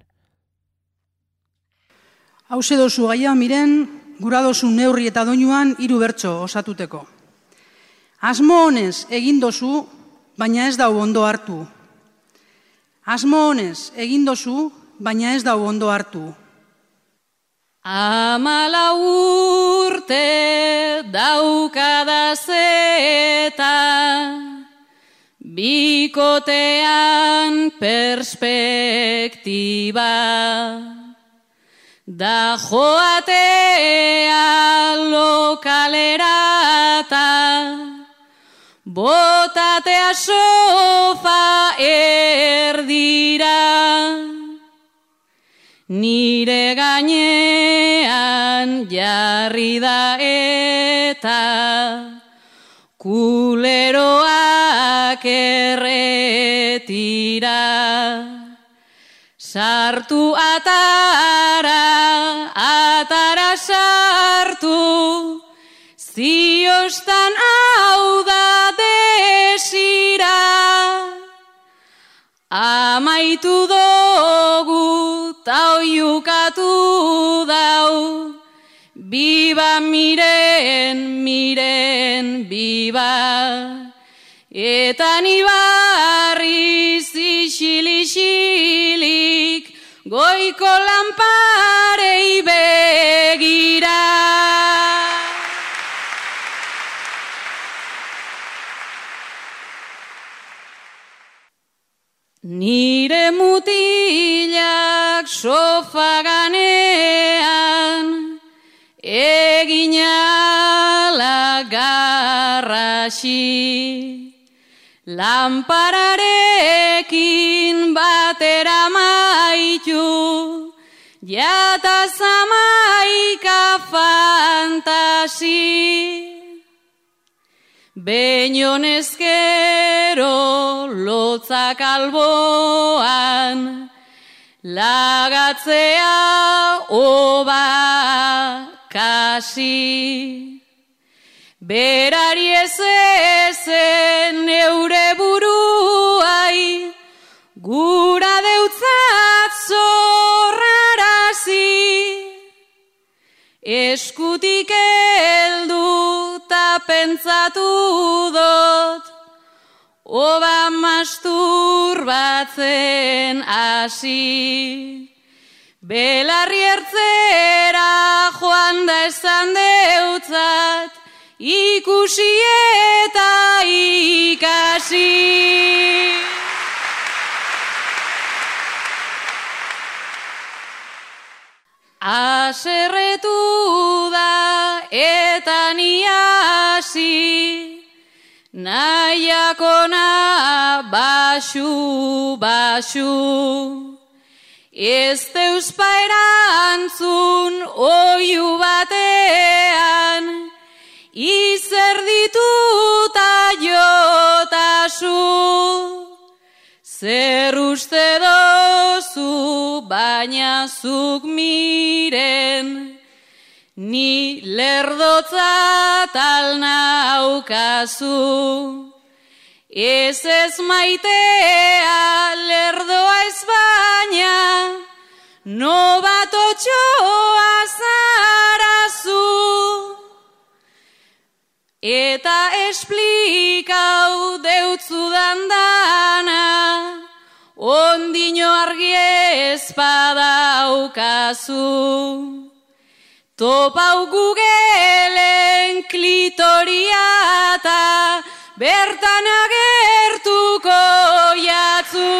Hauxe dozu gaia, Miren, gura dozu neurri eta doinuan hiru bertso osatuteko. Asmo honez egin dozu, baina ez dau ondo hartu. Asmo honez egin dozu, baina ez dau ondo hartu. Amala urte daukadaz eta bikotean perspektiba. Da joatea lokalerata, botatea sofa erdira, nire gainean jarri da eta kuleroak erretira. Sartu atara, atara sartu, ziostan hau da desira. Amaitu dugu ta oiukatu dau, biba miren, miren, biba. Eta ni barriz isili-isilik, goiko lanparei begira. Nire mutilak sofa ganean, egina garrasi. Lampararekin batera maitu, jata zamaika fantasi. Beñonezkero lotzak alboan, lagatzea oba kasi. Berari ez ezen neure buruai, gura deutzat zorrarazi. Eskutik heldu ta pentsatu dut, oba masturbatzen hasi. Belarri ertzera joan da esan deutzat, ikusi eta ikasi. Aserretu da eta ni hasi, nahiakona basu, basu. Ez deuspa erantzun oiu batean, izer dituta jotasu. Zer uste dozu baina zuk miren, ni lerdotzat alnaukazu. Ez ez maitea lerdoa ez baina, no bat otxoa zarazu. Eta esplikau deutzudan dana, ondino argi espadaukazu. Topau Googleen klitoriata, bertan agertuko jatzu.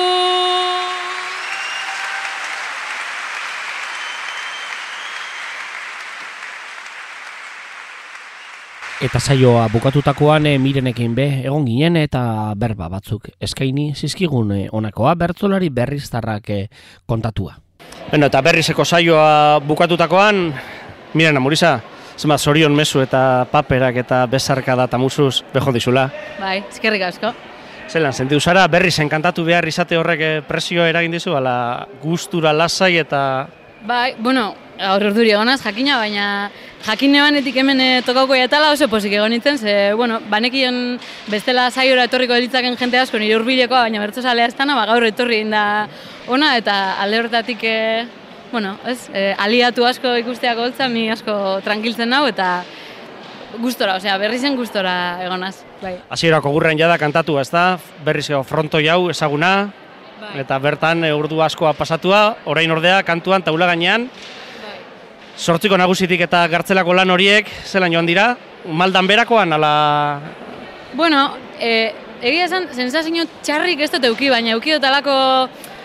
Eta saioa bukatutakoan e, Mirenekin be egon ginen eta berba batzuk eskaini zizkigun e, honakoa bertzolari berriztarrak e, kontatua. Bueno, eta berrizeko saioa bukatutakoan, Mirena Murisa, zenbat zorion mezu eta paperak eta bezarkada eta musuz beho dizula. Bai, eskerrik asko. Zelan, sentiu zara berriz enkantatu behar izate horrek presio eragin dizu, ala gustura lasai eta... Bai, bueno, gaur urduri egonaz jakina, baina jakin nebanetik hemen e, tokauko jatala oso posik egon nintzen, ze, bueno, banekien bestela saiora etorriko ditzaken jente asko nire hurbilekoa, baina bertzozalea ez dana, ba, gaur etorri da ona, eta alde horretatik, e, bueno, ez, e, aliatu asko ikusteak holtza, mi asko tranquiltzen nau, eta gustora, osea, berri zen gustora egonaz, bai. Hasierako gurren jada kantatu, ez da, berrizko fronto jau ezaguna, bai. Eta bertan ordu askoa pasatua, orain ordea kantuan taula gainean, sortziko nagusitik eta gartzelako lan horiek, zelan joan dira? Maldan berakoan, ala... Bueno, e, egia esan, sensazio txarrik ez dut euki, baina euki dut alako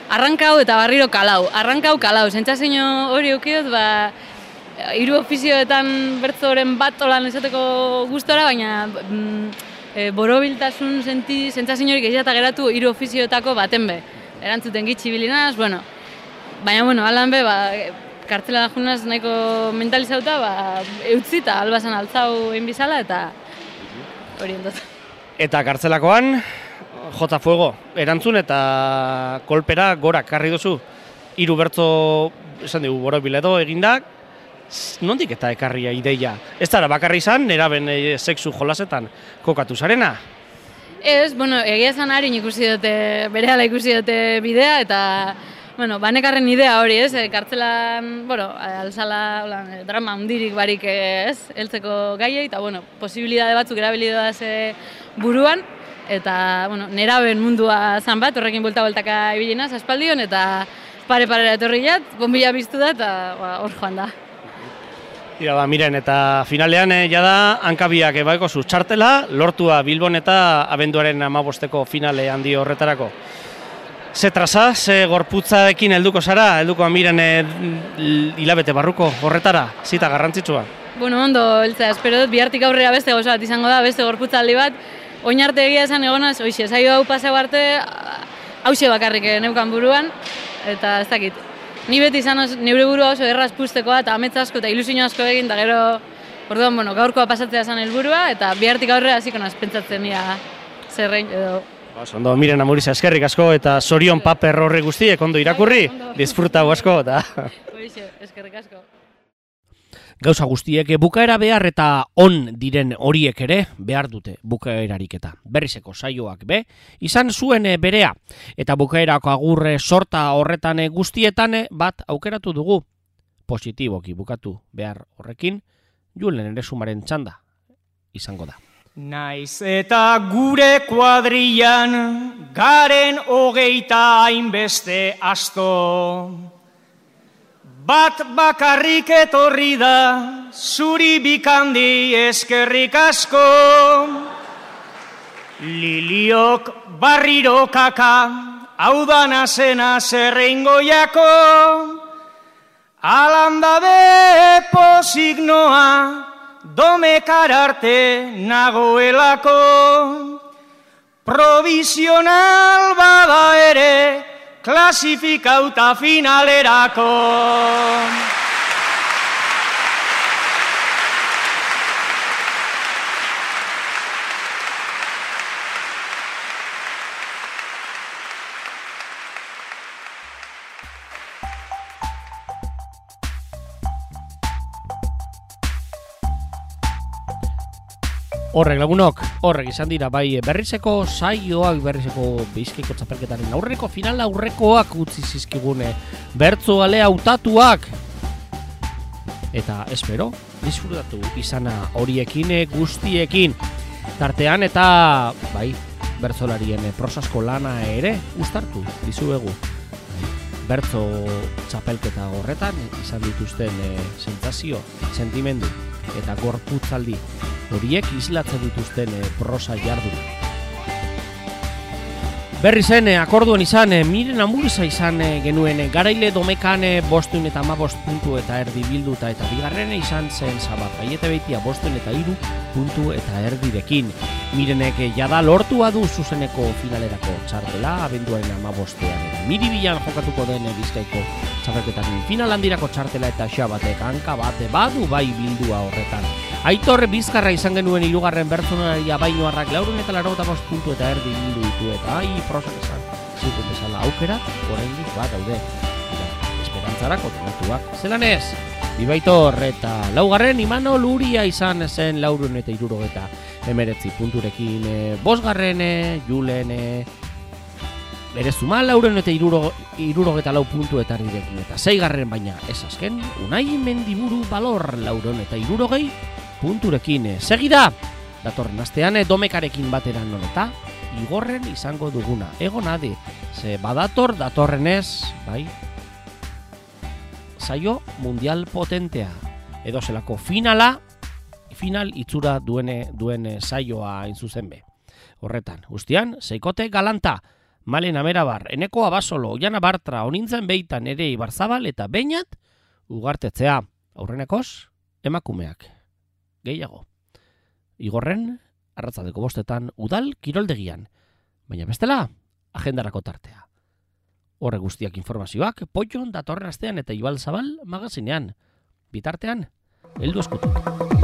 arrankau eta barriro kalau, arrankau kalau, sentsazio hori eukiot, ba, hiru ofizioetan bertzoren bat olan esateko gustora, baina mm, e, borobiltasun senti, sentsazio hori gehiago geratu hiru ofizioetako baten be. Erantzuten gitxi bilinaz, bueno, baina, bueno, alan be, ba, kartzela junaz nahiko mentalizauta, ba, eutzi eta albazan altzau egin bizala, eta hori entot. Eta kartzelakoan, jota fuego, erantzun eta kolpera gora karri duzu. Hiru bertzo, esan dugu, borobiledo egindak, nondik eta ekarria ideia? Ez dara bakarri izan, neraben e, sexu jolasetan kokatu zarena? Ez, bueno, egia esan harin ikusi dute, berehala ikusi dute bidea, eta, bueno, banekarren idea hori, ez, kartzelan, bueno, alzala, hola, drama hundirik barik, ez, heltzeko gaiei, eta, bueno, posibilidade batzuk erabili doaz buruan, eta, bueno, neraben mundua zan bat, horrekin bulta-bultaka ibilinaz, aspaldion, eta pare-parera etorri jat, bombilla biztu da, eta hor joan da. Ira, ba, miren, eta finalean eh, jada hankabiak ebaiko zu txartela, lortua Bilbon eta abenduaren amabosteko finale handi horretarako. Ze traza, ze gorputzaekin helduko zara, helduko miren eh, hilabete barruko horretara, zita garrantzitsua? Bueno, ondo, eltza, espero dut, bihartik aurrera beste gozo bat izango da, beste gorputzaldi bat, oin arte egia esan egonaz, oixe, zaio hau pasau arte, hause bakarrik neukan buruan, eta ez dakit. Ni beti izan neure burua oso erraz puztekoa eta ametz asko eta ilusio asko egin, eta gero, orduan, bueno, gaurkoa pasatzea zen helburua eta bihartik aurrera hasiko naz pentsatzen nira zerrein edo. Ondo, miren Amuriza, eskerrik asko eta zorion paper horri guztiek ondo irakurri, disfrutau asko eta... Hoixe, eskerrik asko. Gauza guztiek bukaera behar eta on diren horiek ere behar dute bukaerarik eta berrizeko saioak be, izan zuen berea. Eta bukaerako agurre sorta horretan guztietan bat aukeratu dugu. Positiboki bukatu behar horrekin, Julen Eresumaren txanda izango da. Naiz eta gure kuadrillan garen hogeita hainbeste asto. Bat bakarrik etorri da, zuri bikandi eskerrik asko. Liliok barriro kaka, hau da nazena zerreingoiako. Alandabe pozik noa, domekar arte nagoelako. Provisional bada ere, klasifikauta finalerako. Horrek lagunok, horrek izan dira bai berrizeko saioak, berrizeko Bizkaiko txapelketaren aurreko final aurrekoak utzi zizkigune bertzo ale hautatuak. Eta espero, disfrutatu izana horiekin guztiekin. Tartean eta bai bertzolarien prosasko lana ere uztartu dizuegu. Bertzo txapelketa horretan izan dituzten e, sentsazio, sentimendu eta gorputzaldi horiek islatzen dituzten e, prosa jardun. Berri zen, e, akorduan izan, e, Miren Amuriza izan e, genuen, e, garaile domekan e, bostuen eta amabost puntu eta erdi bilduta, eta bigarren izan zen Zabat Gaiete Beitia bostuen eta hiru puntu eta erdirekin. Mirenek e, jada lortua du zuzeneko finalerako txartela, abenduaren amabostean. Miribilan jokatuko den e, Bizkaiko txapelketaren final handirako txartela eta Xabatek hanka bate badu bai bildua horretan. Aitor Bizkarra izan genuen hirugarren bertsonaria bainoarrak laurehun eta laurogeita bost puntu eta erdi bildu ditu eta ai prosak esan zuten bezala aukera oraindik bat daude. Esperantzarako tenatuak zelan ez. Ibaitor eta laugarren Imanol Uria izan zen laurehun eta hirurogeita hemeretzi punturekin, e, bosgarren e, Julen e, Erezuma laurehun eta hirurogeita lau puntu eta erdirekin eta seigarren baina ez azken Unai Mendiburu Balor laurehun eta hirurogei punturekin. Segida, datorren astean domekarekin batera non eta igorren izango duguna. Egon adi, ze badator datorrenez, bai, saio mundial potentea. Edo zelako finala, final itzura duene, duen saioa inzuzen be. Horretan, guztian, Seikote galanta. Malen Amerabar, Eneko Abasolo, Oiana Bartra, Onintzen Beitan, ere Ibarzabal eta Beñat ugartetzea. Aurrenekoz, emakumeak. Gehiago. Igorren, arratzaldeko bostetan, udal kiroldegian. Baina bestela, agendarako tartea. Horre guztiak informazioak, Poion datorren astean eta Ibal Zabal magazinean. Bitartean, heldu eskutuk.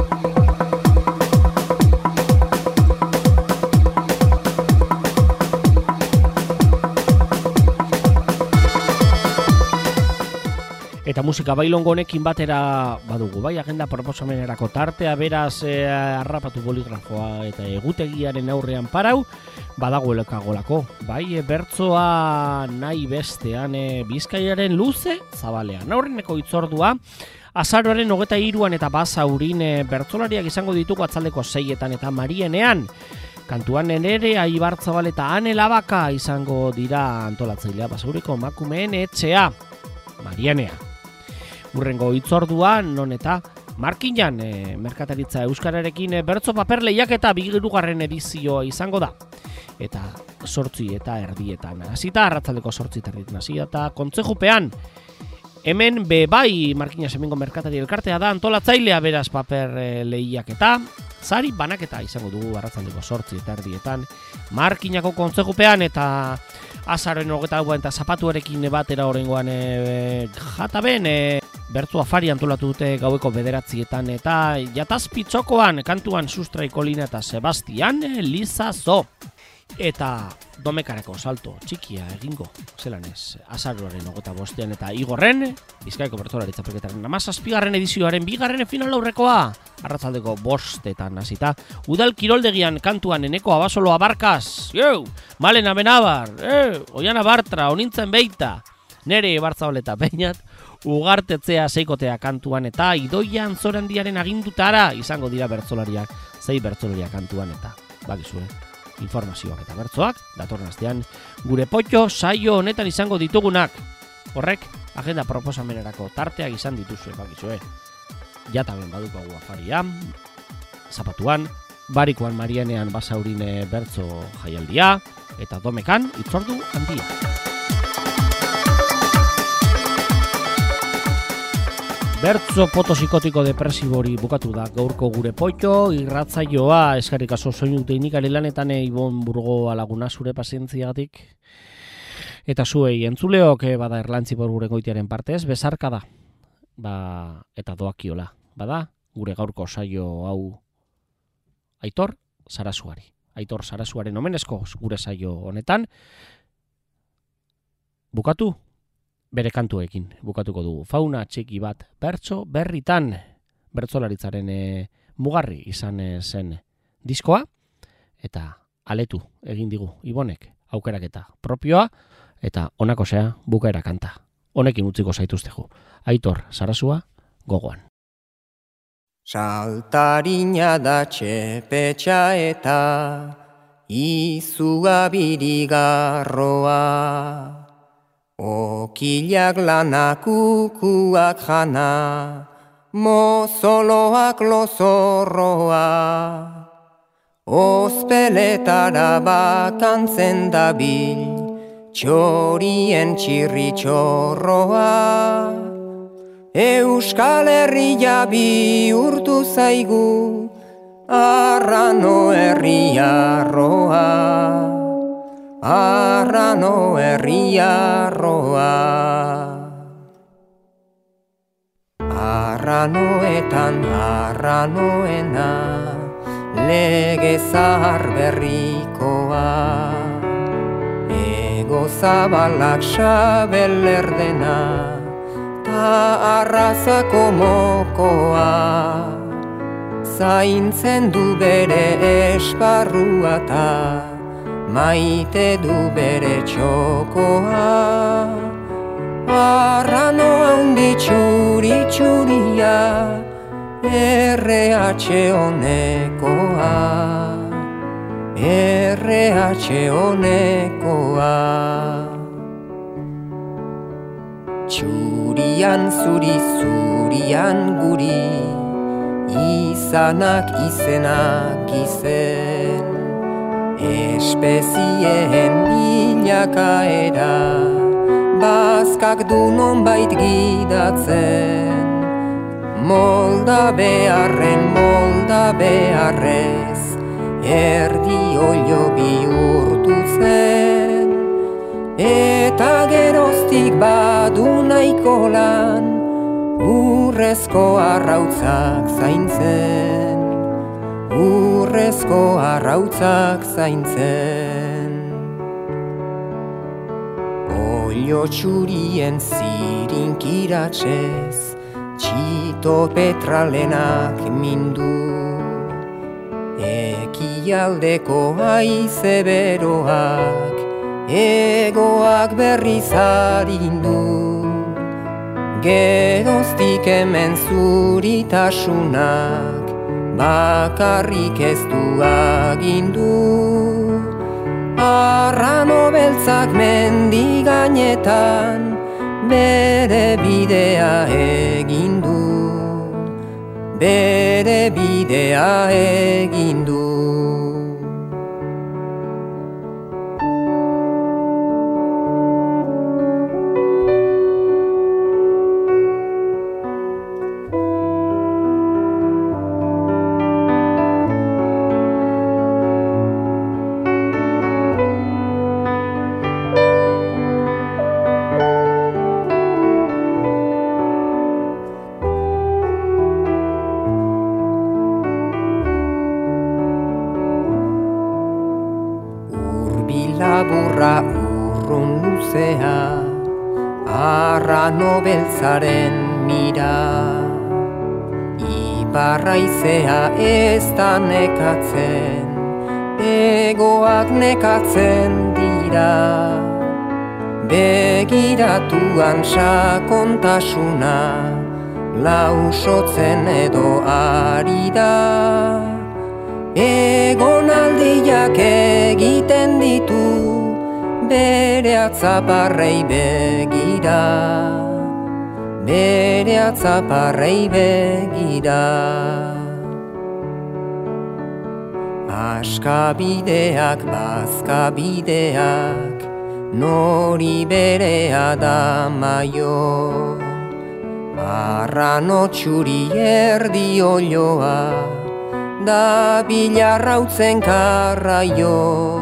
Eta musika bailongo honekin batera badugu, bai, agenda proposamenerako tartea, beraz eh, harrapatu boligrafoa eta egutegiaren aurrean parau, badago elokagolako, bai, bertzoa nahi bestean e, Bizkaiaren luze zabalean. Aurreneko hitzordua, azaroaren hogeta hiruan eta Basaurin e, bertzolariak izango ditugu atzaldeko seietan eta Marienean. Kantuan ere Aibarzabal eta Ane Labaka izango dira antolatzailea Basauriko emakumeen etxea, Marianea. Urrengo hitzordua, non eta Markinan e, merkataritza euskararekin e, bertzo paper lehiaketa bigirugarren edizioa izango da. Eta sortzi eta erdietan hasita, arratzaldeko sortzi eta erdietan hasita, eta kontzejupean, hemen be bai Markinas hemengo merkatari elkartea da antolatzailea beraz paper e, lehiaketa, zari banaketa izango dugu arratzaldeko sortzi eta erdietan, Markinako kontzejupean eta azaroen hogeta hauan eta zapatuarekin batera horrengoan e, jataben, e, bertzu afari antolatu dute gaueko bederatzietan eta jatazpitzokoan kantuan Sustraiko Lina eta Sebastian Liza Zo. Eta Domekarako salto txikia egingo, zelan ez, azaroaren hogeta bostean eta Igorren, Bizkaiko bertsolaritza txapelketaren hamazazpigarren edizioaren bigarren final aurrekoa, arratzaldeko bostetan hasita, udal kiroldegian kantuan Eneko Abasolo Abarkaz, eu, Malen Amenabar, eu, Oiana Bartra, Onintzen Beita, nere Ibarzabal eta Beñat, ugartetzea seikotea kantuan eta Idoia Antzorandiaren agindutara izango dira bertsolariak, zei bertsolaria kantuan eta bakizue. Informazioak eta bertzoak, datorren astean, gure potxo saio honetan izango ditugunak. Horrek, agenda proposamenerako tarteak izan dituzue, bakizue. Jataben badukagu afaria, zapatuan, barikoan Marianean Basaurine bertzo jaialdia, eta Domekan hitzordu handia. Bertzo potosiko depresibori bukatu da gaurko gure potxo, irratzaioa, eskarrik aso soinu teknikari lanetan Ibon Burgoa Laguna zure pazientziagatik. Eta zuei entzuleok bada Erlantzibor gure goitiaren partez, bezarka da. Ba, eta doakiola, bada, gure gaurko saio hau Aitor Sarasuari. Aitor Sarasuaren omenezko gure saio honetan. Bukatu? Bere kantuekin bukatuko dugu. Fauna txiki bat bertso berritan bertsolaritzaren e, mugarri izan e, zen diskoa eta aletu egin digu Ibonek aukeraketa propioa eta honako zea bukaera kanta. Honekin utziko zaituztegu. Aitor Sarasua gogoan. Saltarina da txepetxa eta izuabirigarroa. Okilak lanak ukuak jana, mozoloak lozorroa. Ozpeletara bakantzen dabil, txorien txirri txorroa. Euskal Herria bihurtu zaigu, arrano herriarroa. Arrano herriarroa. Arranoetan arranoena, lege zahar berrikoa. Ego zabalak sabel erdena, ta arrazako mokoa. Zaintzen du bere esparrua ta, maite du bere txokoa. Arrano handi txuri-txuria, erre atxe honekoa. Erre atxe honekoa. Txurian zuri, zurian guri, izanak izenak izen. Espezieen bilakaera, bazkak du nonbait gidatzen. Molda beharren, molda beharrez, erdi olio bihurtu zen. Eta geroztik badu nahiko lan, urrezko arrautzak zaintzen. Urrezko arrautzak zaintzen. Olio txurien zirinkiratzez, txito petralenak mindu. Ekialdeko haize beroak, egoak berriz arindu. Geroztik hemen zuritasunak, bakarrik ez du agindu. Arrano beltzak mendi gainetan, bere bidea egin du. Bere bidea egin du. Laburra urrun luzea, arrano beltzaren mira. Iparraizea ez da nekatzen, egoak nekatzen dira. Begiratuan sakontasuna, lausotzen edo ari da. Egonaldiak egiten ditu, bere atzaparrei begira. Bere atzaparrei begira. Askabideak, bazkabideak, nori berea da maio. Arrano txuri erdi olioa, da bilarrautzen karraio.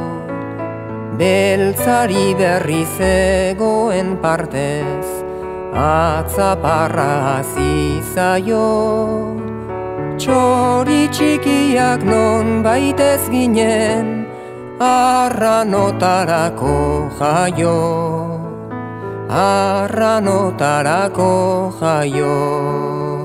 Beltzari berri zegoen partez, atzaparra hasi zaio. Txori txikiak non baitez ginen, arranotarako jaio. Arranotarako jaio.